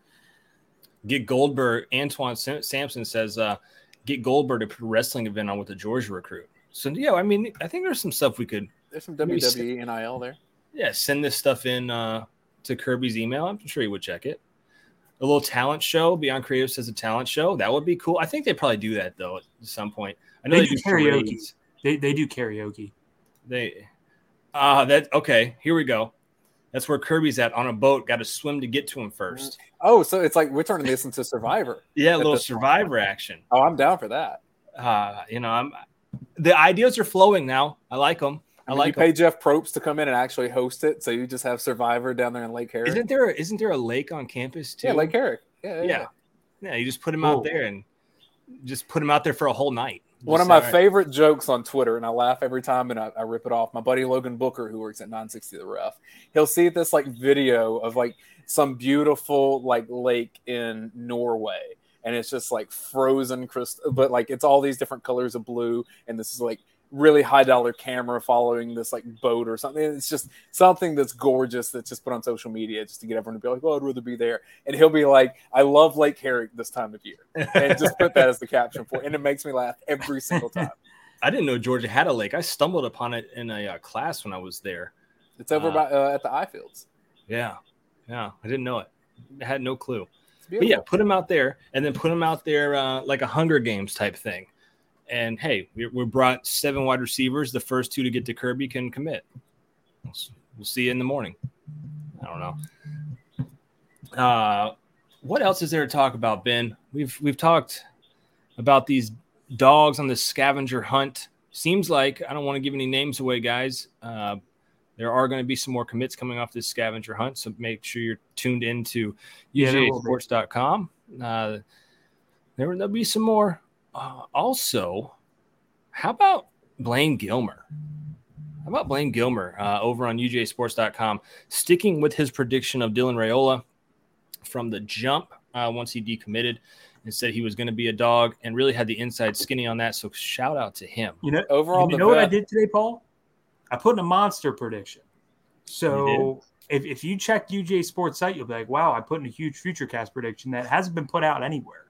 Get Goldberg. Antoine Sam- Sampson says, uh, get Goldberg to put a wrestling event on with the Georgia recruit. So, yeah, I mean, I think there's some stuff we could, There's some Maybe W W E N I L there. yeah, send this stuff in uh, to Kirby's email. I'm sure he would check it. A little talent show. Beyond Creative says a talent show. That would be cool. I think they probably do that, though, at some point. I know They they, do do karaoke. parades. They they do karaoke. They, uh, that, okay, here we go. That's where Kirby's at on a boat. Got to swim to get to him first. Oh, so it's like we're turning this into Survivor. Yeah, a At little this point. survivor action. Oh, I'm down for that. Uh, you know, I'm the ideas are flowing now. I like them. I, I mean, like you 'em. pay Jeff Probst to come in and actually host it, so you just have Survivor down there in Lake Herrick. Isn't there a, isn't there a lake on campus too? Yeah, Lake Herrick. Yeah, yeah. Yeah. yeah. Yeah, you just put him Cool. out there and just put him out there for a whole night. One Just of my say, "All right." favorite jokes on Twitter, and I laugh every time and I, I rip it off. My buddy Logan Booker, who works at nine sixty The Ref, he'll see this like video of like some beautiful like lake in Norway, and it's just like frozen crystal, but like it's all these different colors of blue, and this is like really high dollar camera following this like boat or something. It's just something that's gorgeous that's just put on social media just to get everyone to be like, "Oh, I'd rather be there." And he'll be like, "I love Lake Herrick this time of year," and just put that as the caption for it, and it makes me laugh every single time. I didn't know Georgia had a lake. I stumbled upon it in a uh, class when I was there. It's over Uh, by uh, at the iFields. Yeah, yeah, I didn't know it. I had no clue. It's But beautiful. yeah, put him out there, and then put him out there uh, like a Hunger Games type thing. And hey, we, we brought seven wide receivers. The first two to get to Kirby can commit. We'll, we'll see you in the morning. I don't know. Uh, what else is there to talk about, Ben? We've we've talked about these dogs on the scavenger hunt. Seems like I don't want to give any names away, guys. Uh, there are going to be some more commits coming off this scavenger hunt, so make sure you're tuned into Yeah, U there G A will be. sports dot com. Uh, there, there'll be some more. Uh, also, how about Blaine Gilmer? How about Blaine Gilmer uh, over on U G A sports dot com, sticking with his prediction of Dylan Raiola from the jump uh, once he decommitted and said he was going to be a dog and really had the inside skinny on that. So shout out to him. You know, Overall, you the know what I vet- did today, Paul? I put in a monster prediction. So if, if you check U G A Sports site, you'll be like, wow, I put in a huge FutureCast prediction that hasn't been put out anywhere.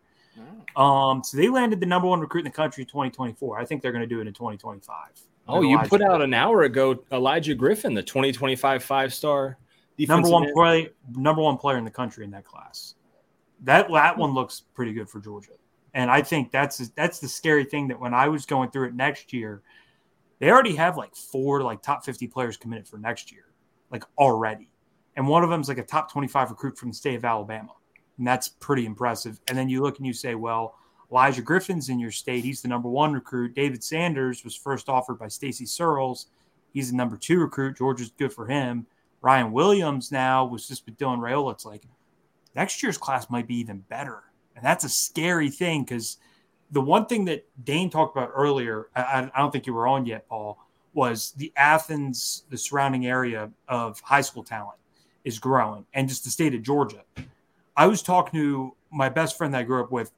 Um, so they landed the number one recruit in the country in twenty twenty-four. I think they're going to do it in twenty twenty-five. Oh, you Elijah put out Griffin. an hour ago Elijah Griffin, the twenty twenty-five five-star number defensive one end. play, number one player in the country in that class. That that one looks pretty good for Georgia, and I think that's that's the scary thing that when I was going through it next year, they already have like four like top fifty players committed for next year, like already, and one of them is like a top twenty-five recruit from the state of Alabama. And that's pretty impressive. And then you look and you say, well, Elijah Griffin's in your state. He's the number one recruit. David Sanders was first offered by Stacey Searles. He's the number two recruit. Georgia's good for him. Ryan Williams now was just with Dylan Raiola. It's like next year's class might be even better. And that's a scary thing because the one thing that Dane talked about earlier, I, I don't think you were on yet, Paul, was the Athens, the surrounding area of high school talent is growing, and just the state of Georgia. I was talking to my best friend that I grew up with,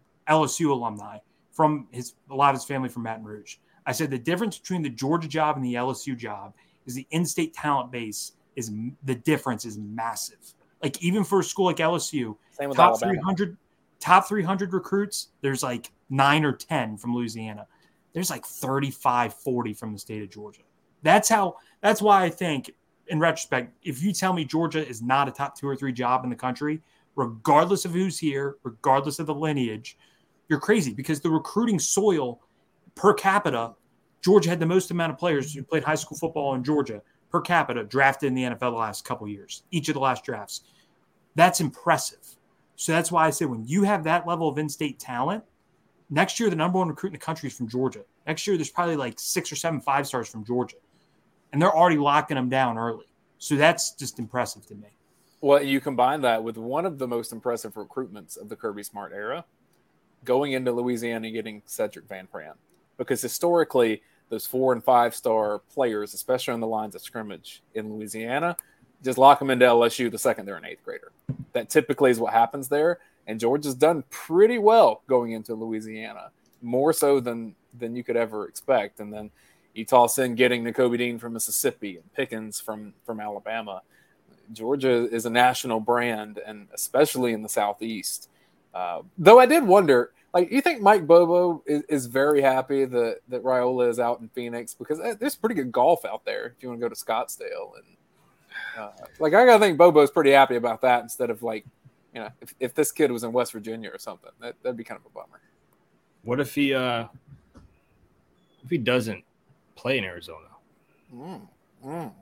L S U alumni, from his a lot of his family from Baton Rouge. I said the difference between the Georgia job and the L S U job is the in-state talent base is the difference is massive. Like even for a school like L S U, Same with top Alabama. three hundred, top three hundred recruits, there's like nine or ten from Louisiana. There's like thirty-five, forty from the state of Georgia. That's how. That's why I think, in retrospect, if you tell me Georgia is not a top two or three job in the country, regardless of who's here, regardless of the lineage, you're crazy because the recruiting soil per capita, Georgia had the most amount of players who played high school football in Georgia per capita drafted in the N F L the last couple of years, each of the last drafts. That's impressive. So that's why I say when you have that level of in-state talent, next year the number one recruit in the country is from Georgia. Next year there's probably like six or seven five stars from Georgia. And they're already locking them down early. So that's just impressive to me. Well, you combine that with one of the most impressive recruitments of the Kirby Smart era, going into Louisiana and getting Cedric Van Pran. Because historically, those four and five star players, especially on the lines of scrimmage in Louisiana, just lock them into L S U the second they're an eighth grader. That typically is what happens there. And Georgia's done pretty well going into Louisiana, more so than than you could ever expect. And then you toss in getting Nakobe Dean from Mississippi and Pickens from, from Alabama. Georgia is a national brand, and especially in the Southeast. Uh, though I did wonder, like, you think Mike Bobo is, is very happy that, that Raiola is out in Phoenix? Because there's pretty good golf out there if you want to go to Scottsdale. And uh, like, I got to think Bobo's pretty happy about that instead of, like, you know, if, if this kid was in West Virginia or something, that, that'd be kind of a bummer. What if he uh, if he doesn't play in Arizona? Mm, mm.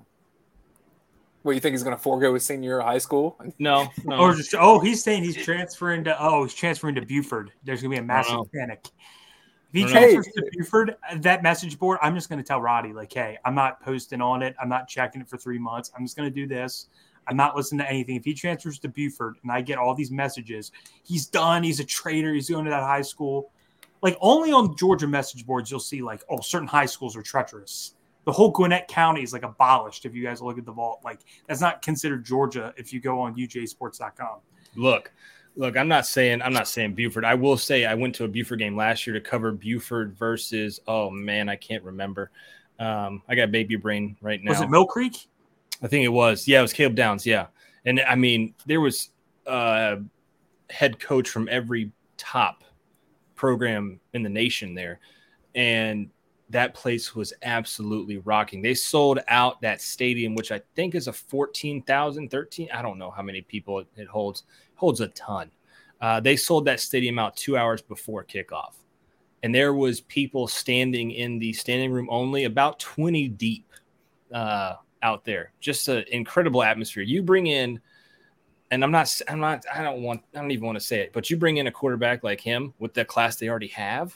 What, you think he's going to forego his senior year of high school? No, no. Or just, oh, he's saying he's transferring to oh, he's transferring to Buford. There's gonna be a massive Wow. panic. If he Hey. transfers to Buford, that message board, I'm just gonna tell Roddy, like, hey, I'm not posting on it. I'm not checking it for three months. I'm just gonna do this. I'm not listening to anything. If he transfers to Buford and I get all these messages, he's done, he's a traitor, he's going to that high school. Like, only on Georgia message boards, you'll see, like, oh, certain high schools are treacherous. The whole Gwinnett County is, like, abolished if you guys look at the vault. Like, that's not considered Georgia if you go on U J sports dot com. Look, look, I'm not saying I'm not saying Buford. I will say I went to a Buford game last year to cover Buford versus, oh, man, I can't remember. Um, I got baby brain right now. Was it Mill Creek? I think it was. Yeah, it was Caleb Downs. Yeah. And I mean, there was a head coach from every top program in the nation there. And that place was absolutely rocking. They sold out that stadium, which I think is a fourteen thousand, thirteen. I don't know how many people it, it holds. It holds a ton. Uh, they sold that stadium out two hours before kickoff. And there was people standing in the standing room only, about twenty deep. Uh, out there, just an incredible atmosphere. You bring in, and I'm not, I'm not, I don't want, I don't even want to say it, but you bring in a quarterback like him with the class they already have,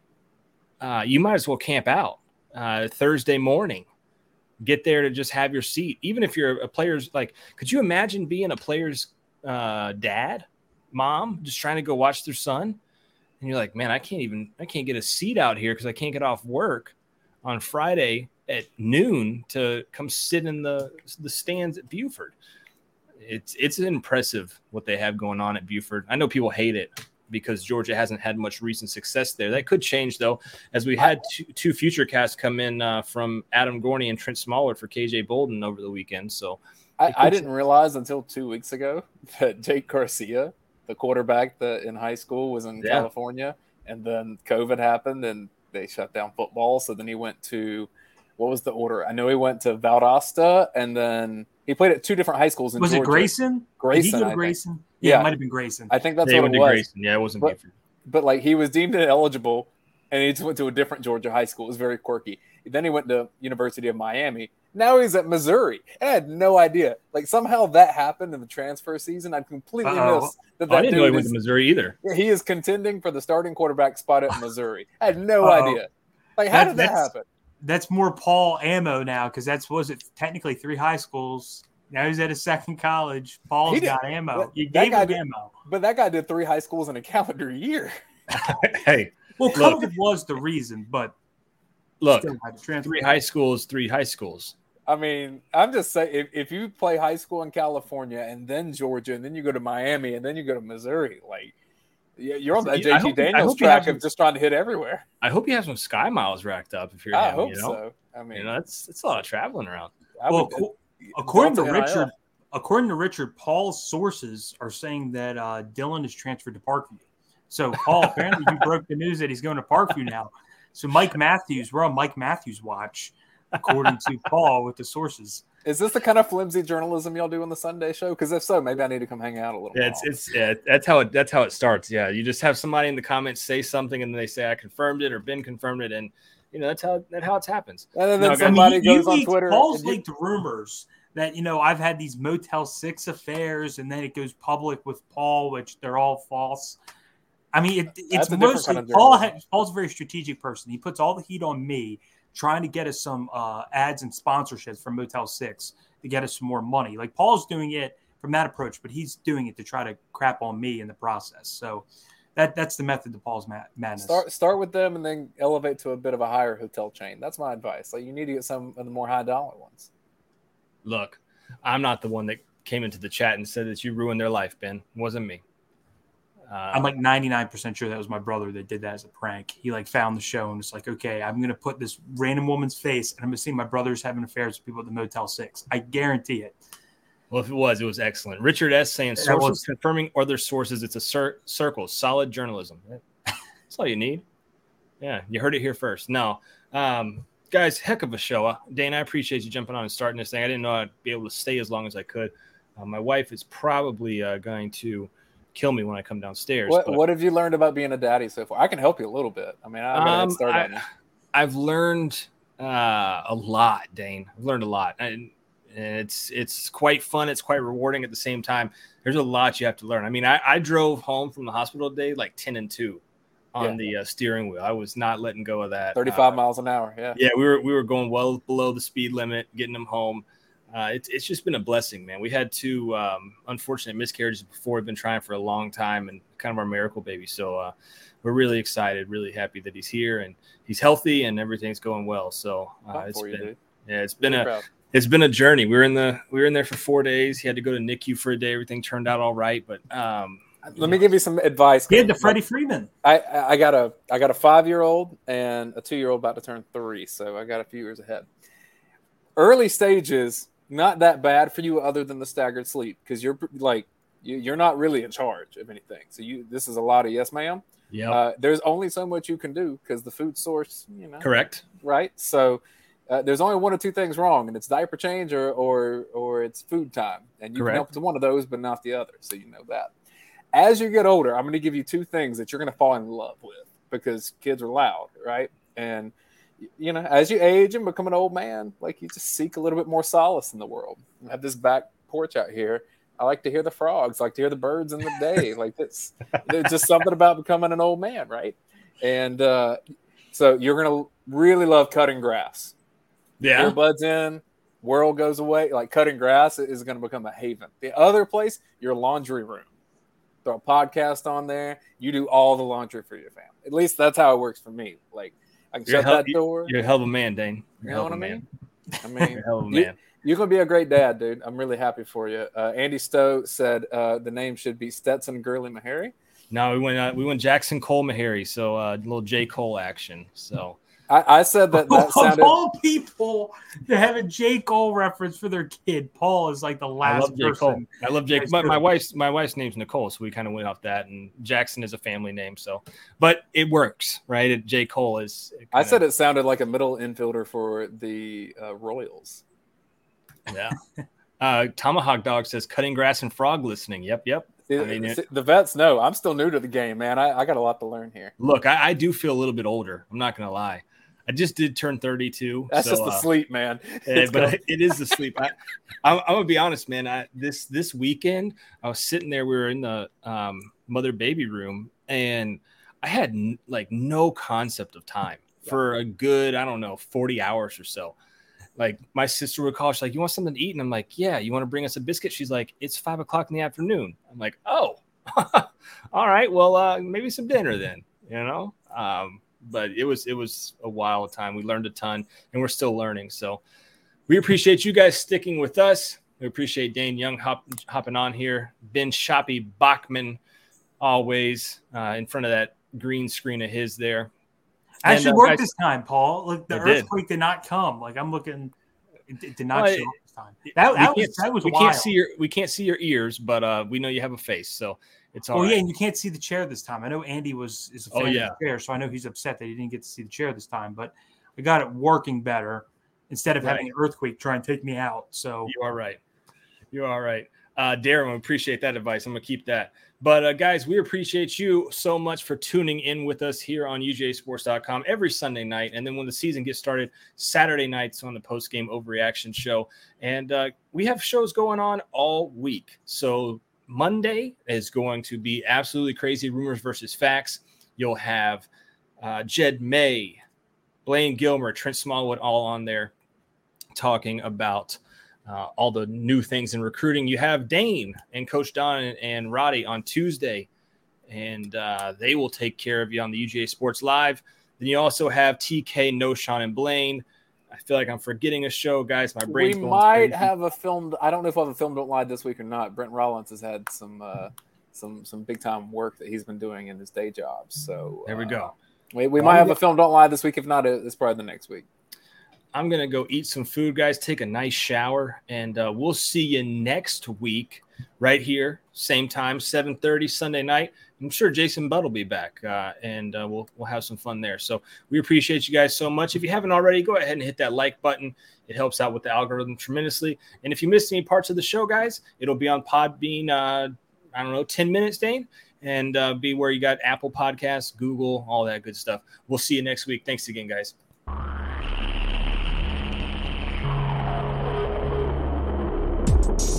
uh, you might as well camp out uh, Thursday morning, get there to just have your seat. Even if you're a player's, like, could you imagine being a player's uh, dad, mom, just trying to go watch their son? And you're like, man, I can't even, I can't get a seat out here because I can't get off work on Friday at noon to come sit in the the stands at Buford. It's it's impressive what they have going on at Buford. I know people hate it because Georgia hasn't had much recent success there. That could change, though, as we had two, two future casts come in uh, from Adam Gorney and Trent Smallwood for K J Bolden over the weekend. So I, I didn't realize until two weeks ago that Jake Garcia, the quarterback that in high school was in Yeah. California, and then COVID happened and they shut down football. So then he went to, what was the order? I know he went to Valdosta, and then he played at two different high schools in Was Georgia. it Grayson? Grayson, Did he go I to think. Grayson? Yeah, Yeah. it might have been Grayson. I think that's they what went it to was. Grayson. Yeah, it wasn't But- Buford. But like he was deemed ineligible and he just went to a different Georgia high school. It was very quirky. Then he went to University of Miami. Now he's at Missouri. And I had no idea. Like, somehow that happened in the transfer season. I completely Uh-oh. missed that. Oh, I that didn't know he dude went is, to Missouri either. he is contending for the starting quarterback spot at Missouri. I had no Uh-oh. idea. Like, how That- did that that's- happen? That's more Paul ammo now because that's was it technically three high schools. Now he's at a second college. Paul's He did- got ammo. that- You that gave guy him did- ammo. But that guy did three high schools in a calendar year. Hey, Well, Look. COVID was the reason, but look, still had to transfer. three high schools, three high schools. I mean, I'm just saying, if, if you play high school in California and then Georgia and then you go to Miami and then you go to Missouri, like, y- you're on that I J T hope- I Daniels hope you track have- of just trying to hit everywhere. I hope you have some sky miles racked up if you're I him, hope you know? so. I mean, You know, that's it's a lot of traveling around. I Well, would- co- according to Delta N I L. Richard, according to Richard, Paul's sources are saying that uh, Dylan is transferred to Parkview. So, Paul, apparently you broke the news that he's going to Parkview now. So, Mike Matthews, we're on Mike Matthews' watch, according to Paul with the sources. Is this the kind of flimsy journalism y'all do on the Sunday show? Because if so, maybe I need to come hang out a little Yeah, more. it's it's yeah, that's how it that's how it starts. Yeah, you just have somebody in the comments say something, and then they say I confirmed it or Ben confirmed it, and you know that's how that's how it happens. and then, No, then I mean, somebody you goes on leaked- Twitter. Paul's and you- leaked rumors that, you know, I've had these Motel six affairs, and then it goes public with Paul, which they're all false. I mean, it, it's That's a different mostly kind of Paul. journalism. Ha, Paul's a very strategic person. He puts all the heat on me, trying to get us some uh, ads and sponsorships from Motel six to get us some more money. Like, Paul's doing it from that approach, but he's doing it to try to crap on me in the process. So that that's the method to Paul's mad- madness. Start start with them and then elevate to a bit of a higher hotel chain. That's my advice. Like, you need to get some of the more high dollar ones. Look, I'm not the one that came into the chat and said that you ruined their life, Ben. It wasn't me. Uh, I'm like ninety-nine percent sure that was my brother that did that as a prank. He like found the show and was like, okay, I'm going to put this random woman's face and I'm going to see my brother's having affairs with people at the Motel six. I guarantee it. well, if it was, it was excellent. Richard S saying That sources was- confirming other sources. It's a cir- circle, solid journalism. That's all you need. Yeah, you heard it here first. No, um, guys, heck of a show. Uh, Dane, I appreciate you jumping on and starting this thing. I didn't know I'd be able to stay as long as I could. Uh, my wife is probably uh, going to kill me when I come downstairs. What but- What have you learned about being a daddy so far? I can help you a little bit. I mean, I got a Um, head start I- on you. I've learned uh, a lot, Dane. I've learned a lot, and it's it's quite fun. It's quite rewarding at the same time. There's a lot you have to learn. I mean, I, I drove home from the hospital today like ten and two on Yeah. the uh, steering wheel. I was not letting go of that. thirty-five Uh, miles an hour. Yeah. Yeah, we were we were going well below the speed limit, getting them home. Uh, it's it's just been a blessing, man. We had two um, unfortunate miscarriages before. We've been trying for a long time, and kind of our miracle baby. So uh, we're really excited, really happy that he's here and he's healthy and everything's going well. So uh, Proud it's for you, been dude. yeah, it's been Really a proud. it's been a journey. We were in the we were in there for four days. He had to go to N I C U for a day. Everything turned out all right, but um, Let me give you some advice. He had the Freddie Freeman. I, I I got a I got a five year old and a two year old about to turn three, so I got a few years ahead. Early stages, not that bad for you, other than the staggered sleep, because you're like you, you're not really in charge of anything. So you this is a lot of yes, ma'am. yeah, Uh, there's only so much you can do because the food source, you know, correct. right? So uh, there's only one or two things wrong, and it's diaper change or or or it's food time, and you Correct. can help with one of those, but not the other. So you know that. As you get older, I'm going to give you two things that you're going to fall in love with because kids are loud, right? And you know, as you age and become an old man, like you just seek a little bit more solace in the world. I have this back porch out here. I like to hear the frogs, I like to hear the birds in the day. Like it's there's just something about becoming an old man, right? And uh, so you're going to really love cutting grass. Yeah, Earbuds in, world goes away. Like cutting grass is going to become a haven. The other place, your laundry room. Throw a podcast on there. You do all the laundry for your family. At least that's how it works for me. Like I can You're a shut hell- that door. you're a hell of a man, Dane. You You're a know hell what of I a mean? man. I You're mean, a hell of a you- man. you're going to be a great dad, dude. I'm really happy for you. Uh, Andy Stowe said uh, the name should be Stetson Gurley Meharry. No, we went uh, we went Jackson Cole Meharry, so uh, a little J Cole action. So I, I said that that Of sounded. all people to have a J. Cole reference for their kid, Paul is like the I last love J person. Cole. I love J. That's My, my good. wife's my wife's name's Nicole, so we kind of went off that. And Jackson is a family name, so but it works, right? It, J Cole is. It I kinda- said it sounded like a middle infielder for the uh, Royals. Yeah. Uh, Tomahawk Dog says cutting grass and frog listening. Yep, yep. The, I mean, it, the vets know I'm still new to the game, man. I, I got a lot to learn here. Look, I, I do feel a little bit older. I'm not going to lie. I just did turn thirty-two. That's so, just the uh, sleep, man. Yeah, but I, it is the sleep. I, I'm, I'm gonna be honest, man. I, this this weekend, I was sitting there. We were in the um, mother baby room, and I had n- like no concept of time yeah. for a good, I don't know, forty hours or so. Like my sister would call. She's like, "You want something to eat?" And I'm like, "Yeah." You want to bring us a biscuit? She's like, "It's five o'clock in the afternoon." I'm like, "Oh, all right. Well, uh, maybe some dinner then." You know. Um, But it was it was a wild time. We learned a ton, and we're still learning. So we appreciate you guys sticking with us. We appreciate Dane Young hop, hopping on here. Ben Shoppy Bachman always uh, in front of that green screen of his there. Actually and, uh, worked guys, this time, Paul. Like the earthquake did. did not come. Like I'm looking, it, it did not well, show up this time. That, that was that was we wild. can't see your we can't see your ears, but uh, we know you have a face, so. It's all well, right. yeah, and you can't see the chair this time. I know Andy was is a fan oh, yeah. of the chair, so I know he's upset that he didn't get to see the chair this time. But I got it working better instead of right. having an earthquake try and take me out. So you are right. You are right. Uh, Darren, I appreciate that advice. I'm gonna keep that. But uh, guys, we appreciate you so much for tuning in with us here on U G A Sports dot com every Sunday night, and then when the season gets started, Saturday nights on the post game overreaction show. And uh, we have shows going on all week. So. Monday is going to be absolutely crazy. Rumors versus facts. You'll have uh, Jed May, Blaine Gilmer, Trent Smallwood all on there talking about uh, all the new things in recruiting. You have Dane and Coach Don and, and Roddy on Tuesday, and uh, they will take care of you on the U G A Sports Live. Then you also have T K, Noshawn, and Blaine. I feel like I'm forgetting a show, guys. My brain's we going might crazy. have a filmed. I don't know if we'll have a Film Don't Lie this week or not. Brent Rollins has had some uh, some some big time work that he's been doing in his day job. So there we go. Uh, we we might have a Film Don't Lie this week. If not, it's probably the next week. I'm gonna go eat some food, guys. Take a nice shower, and uh, we'll see you next week right here, same time, seven thirty Sunday night. I'm sure Jason Butt will be back, uh, and uh, we'll we'll have some fun there. So we appreciate you guys so much. If you haven't already, go ahead and hit that like button. It helps out with the algorithm tremendously. And if you missed any parts of the show, guys, it'll be on Podbean. Uh, I don't know, ten minutes, Dane, and uh, be where you got Apple Podcasts, Google, all that good stuff. We'll see you next week. Thanks again, guys. You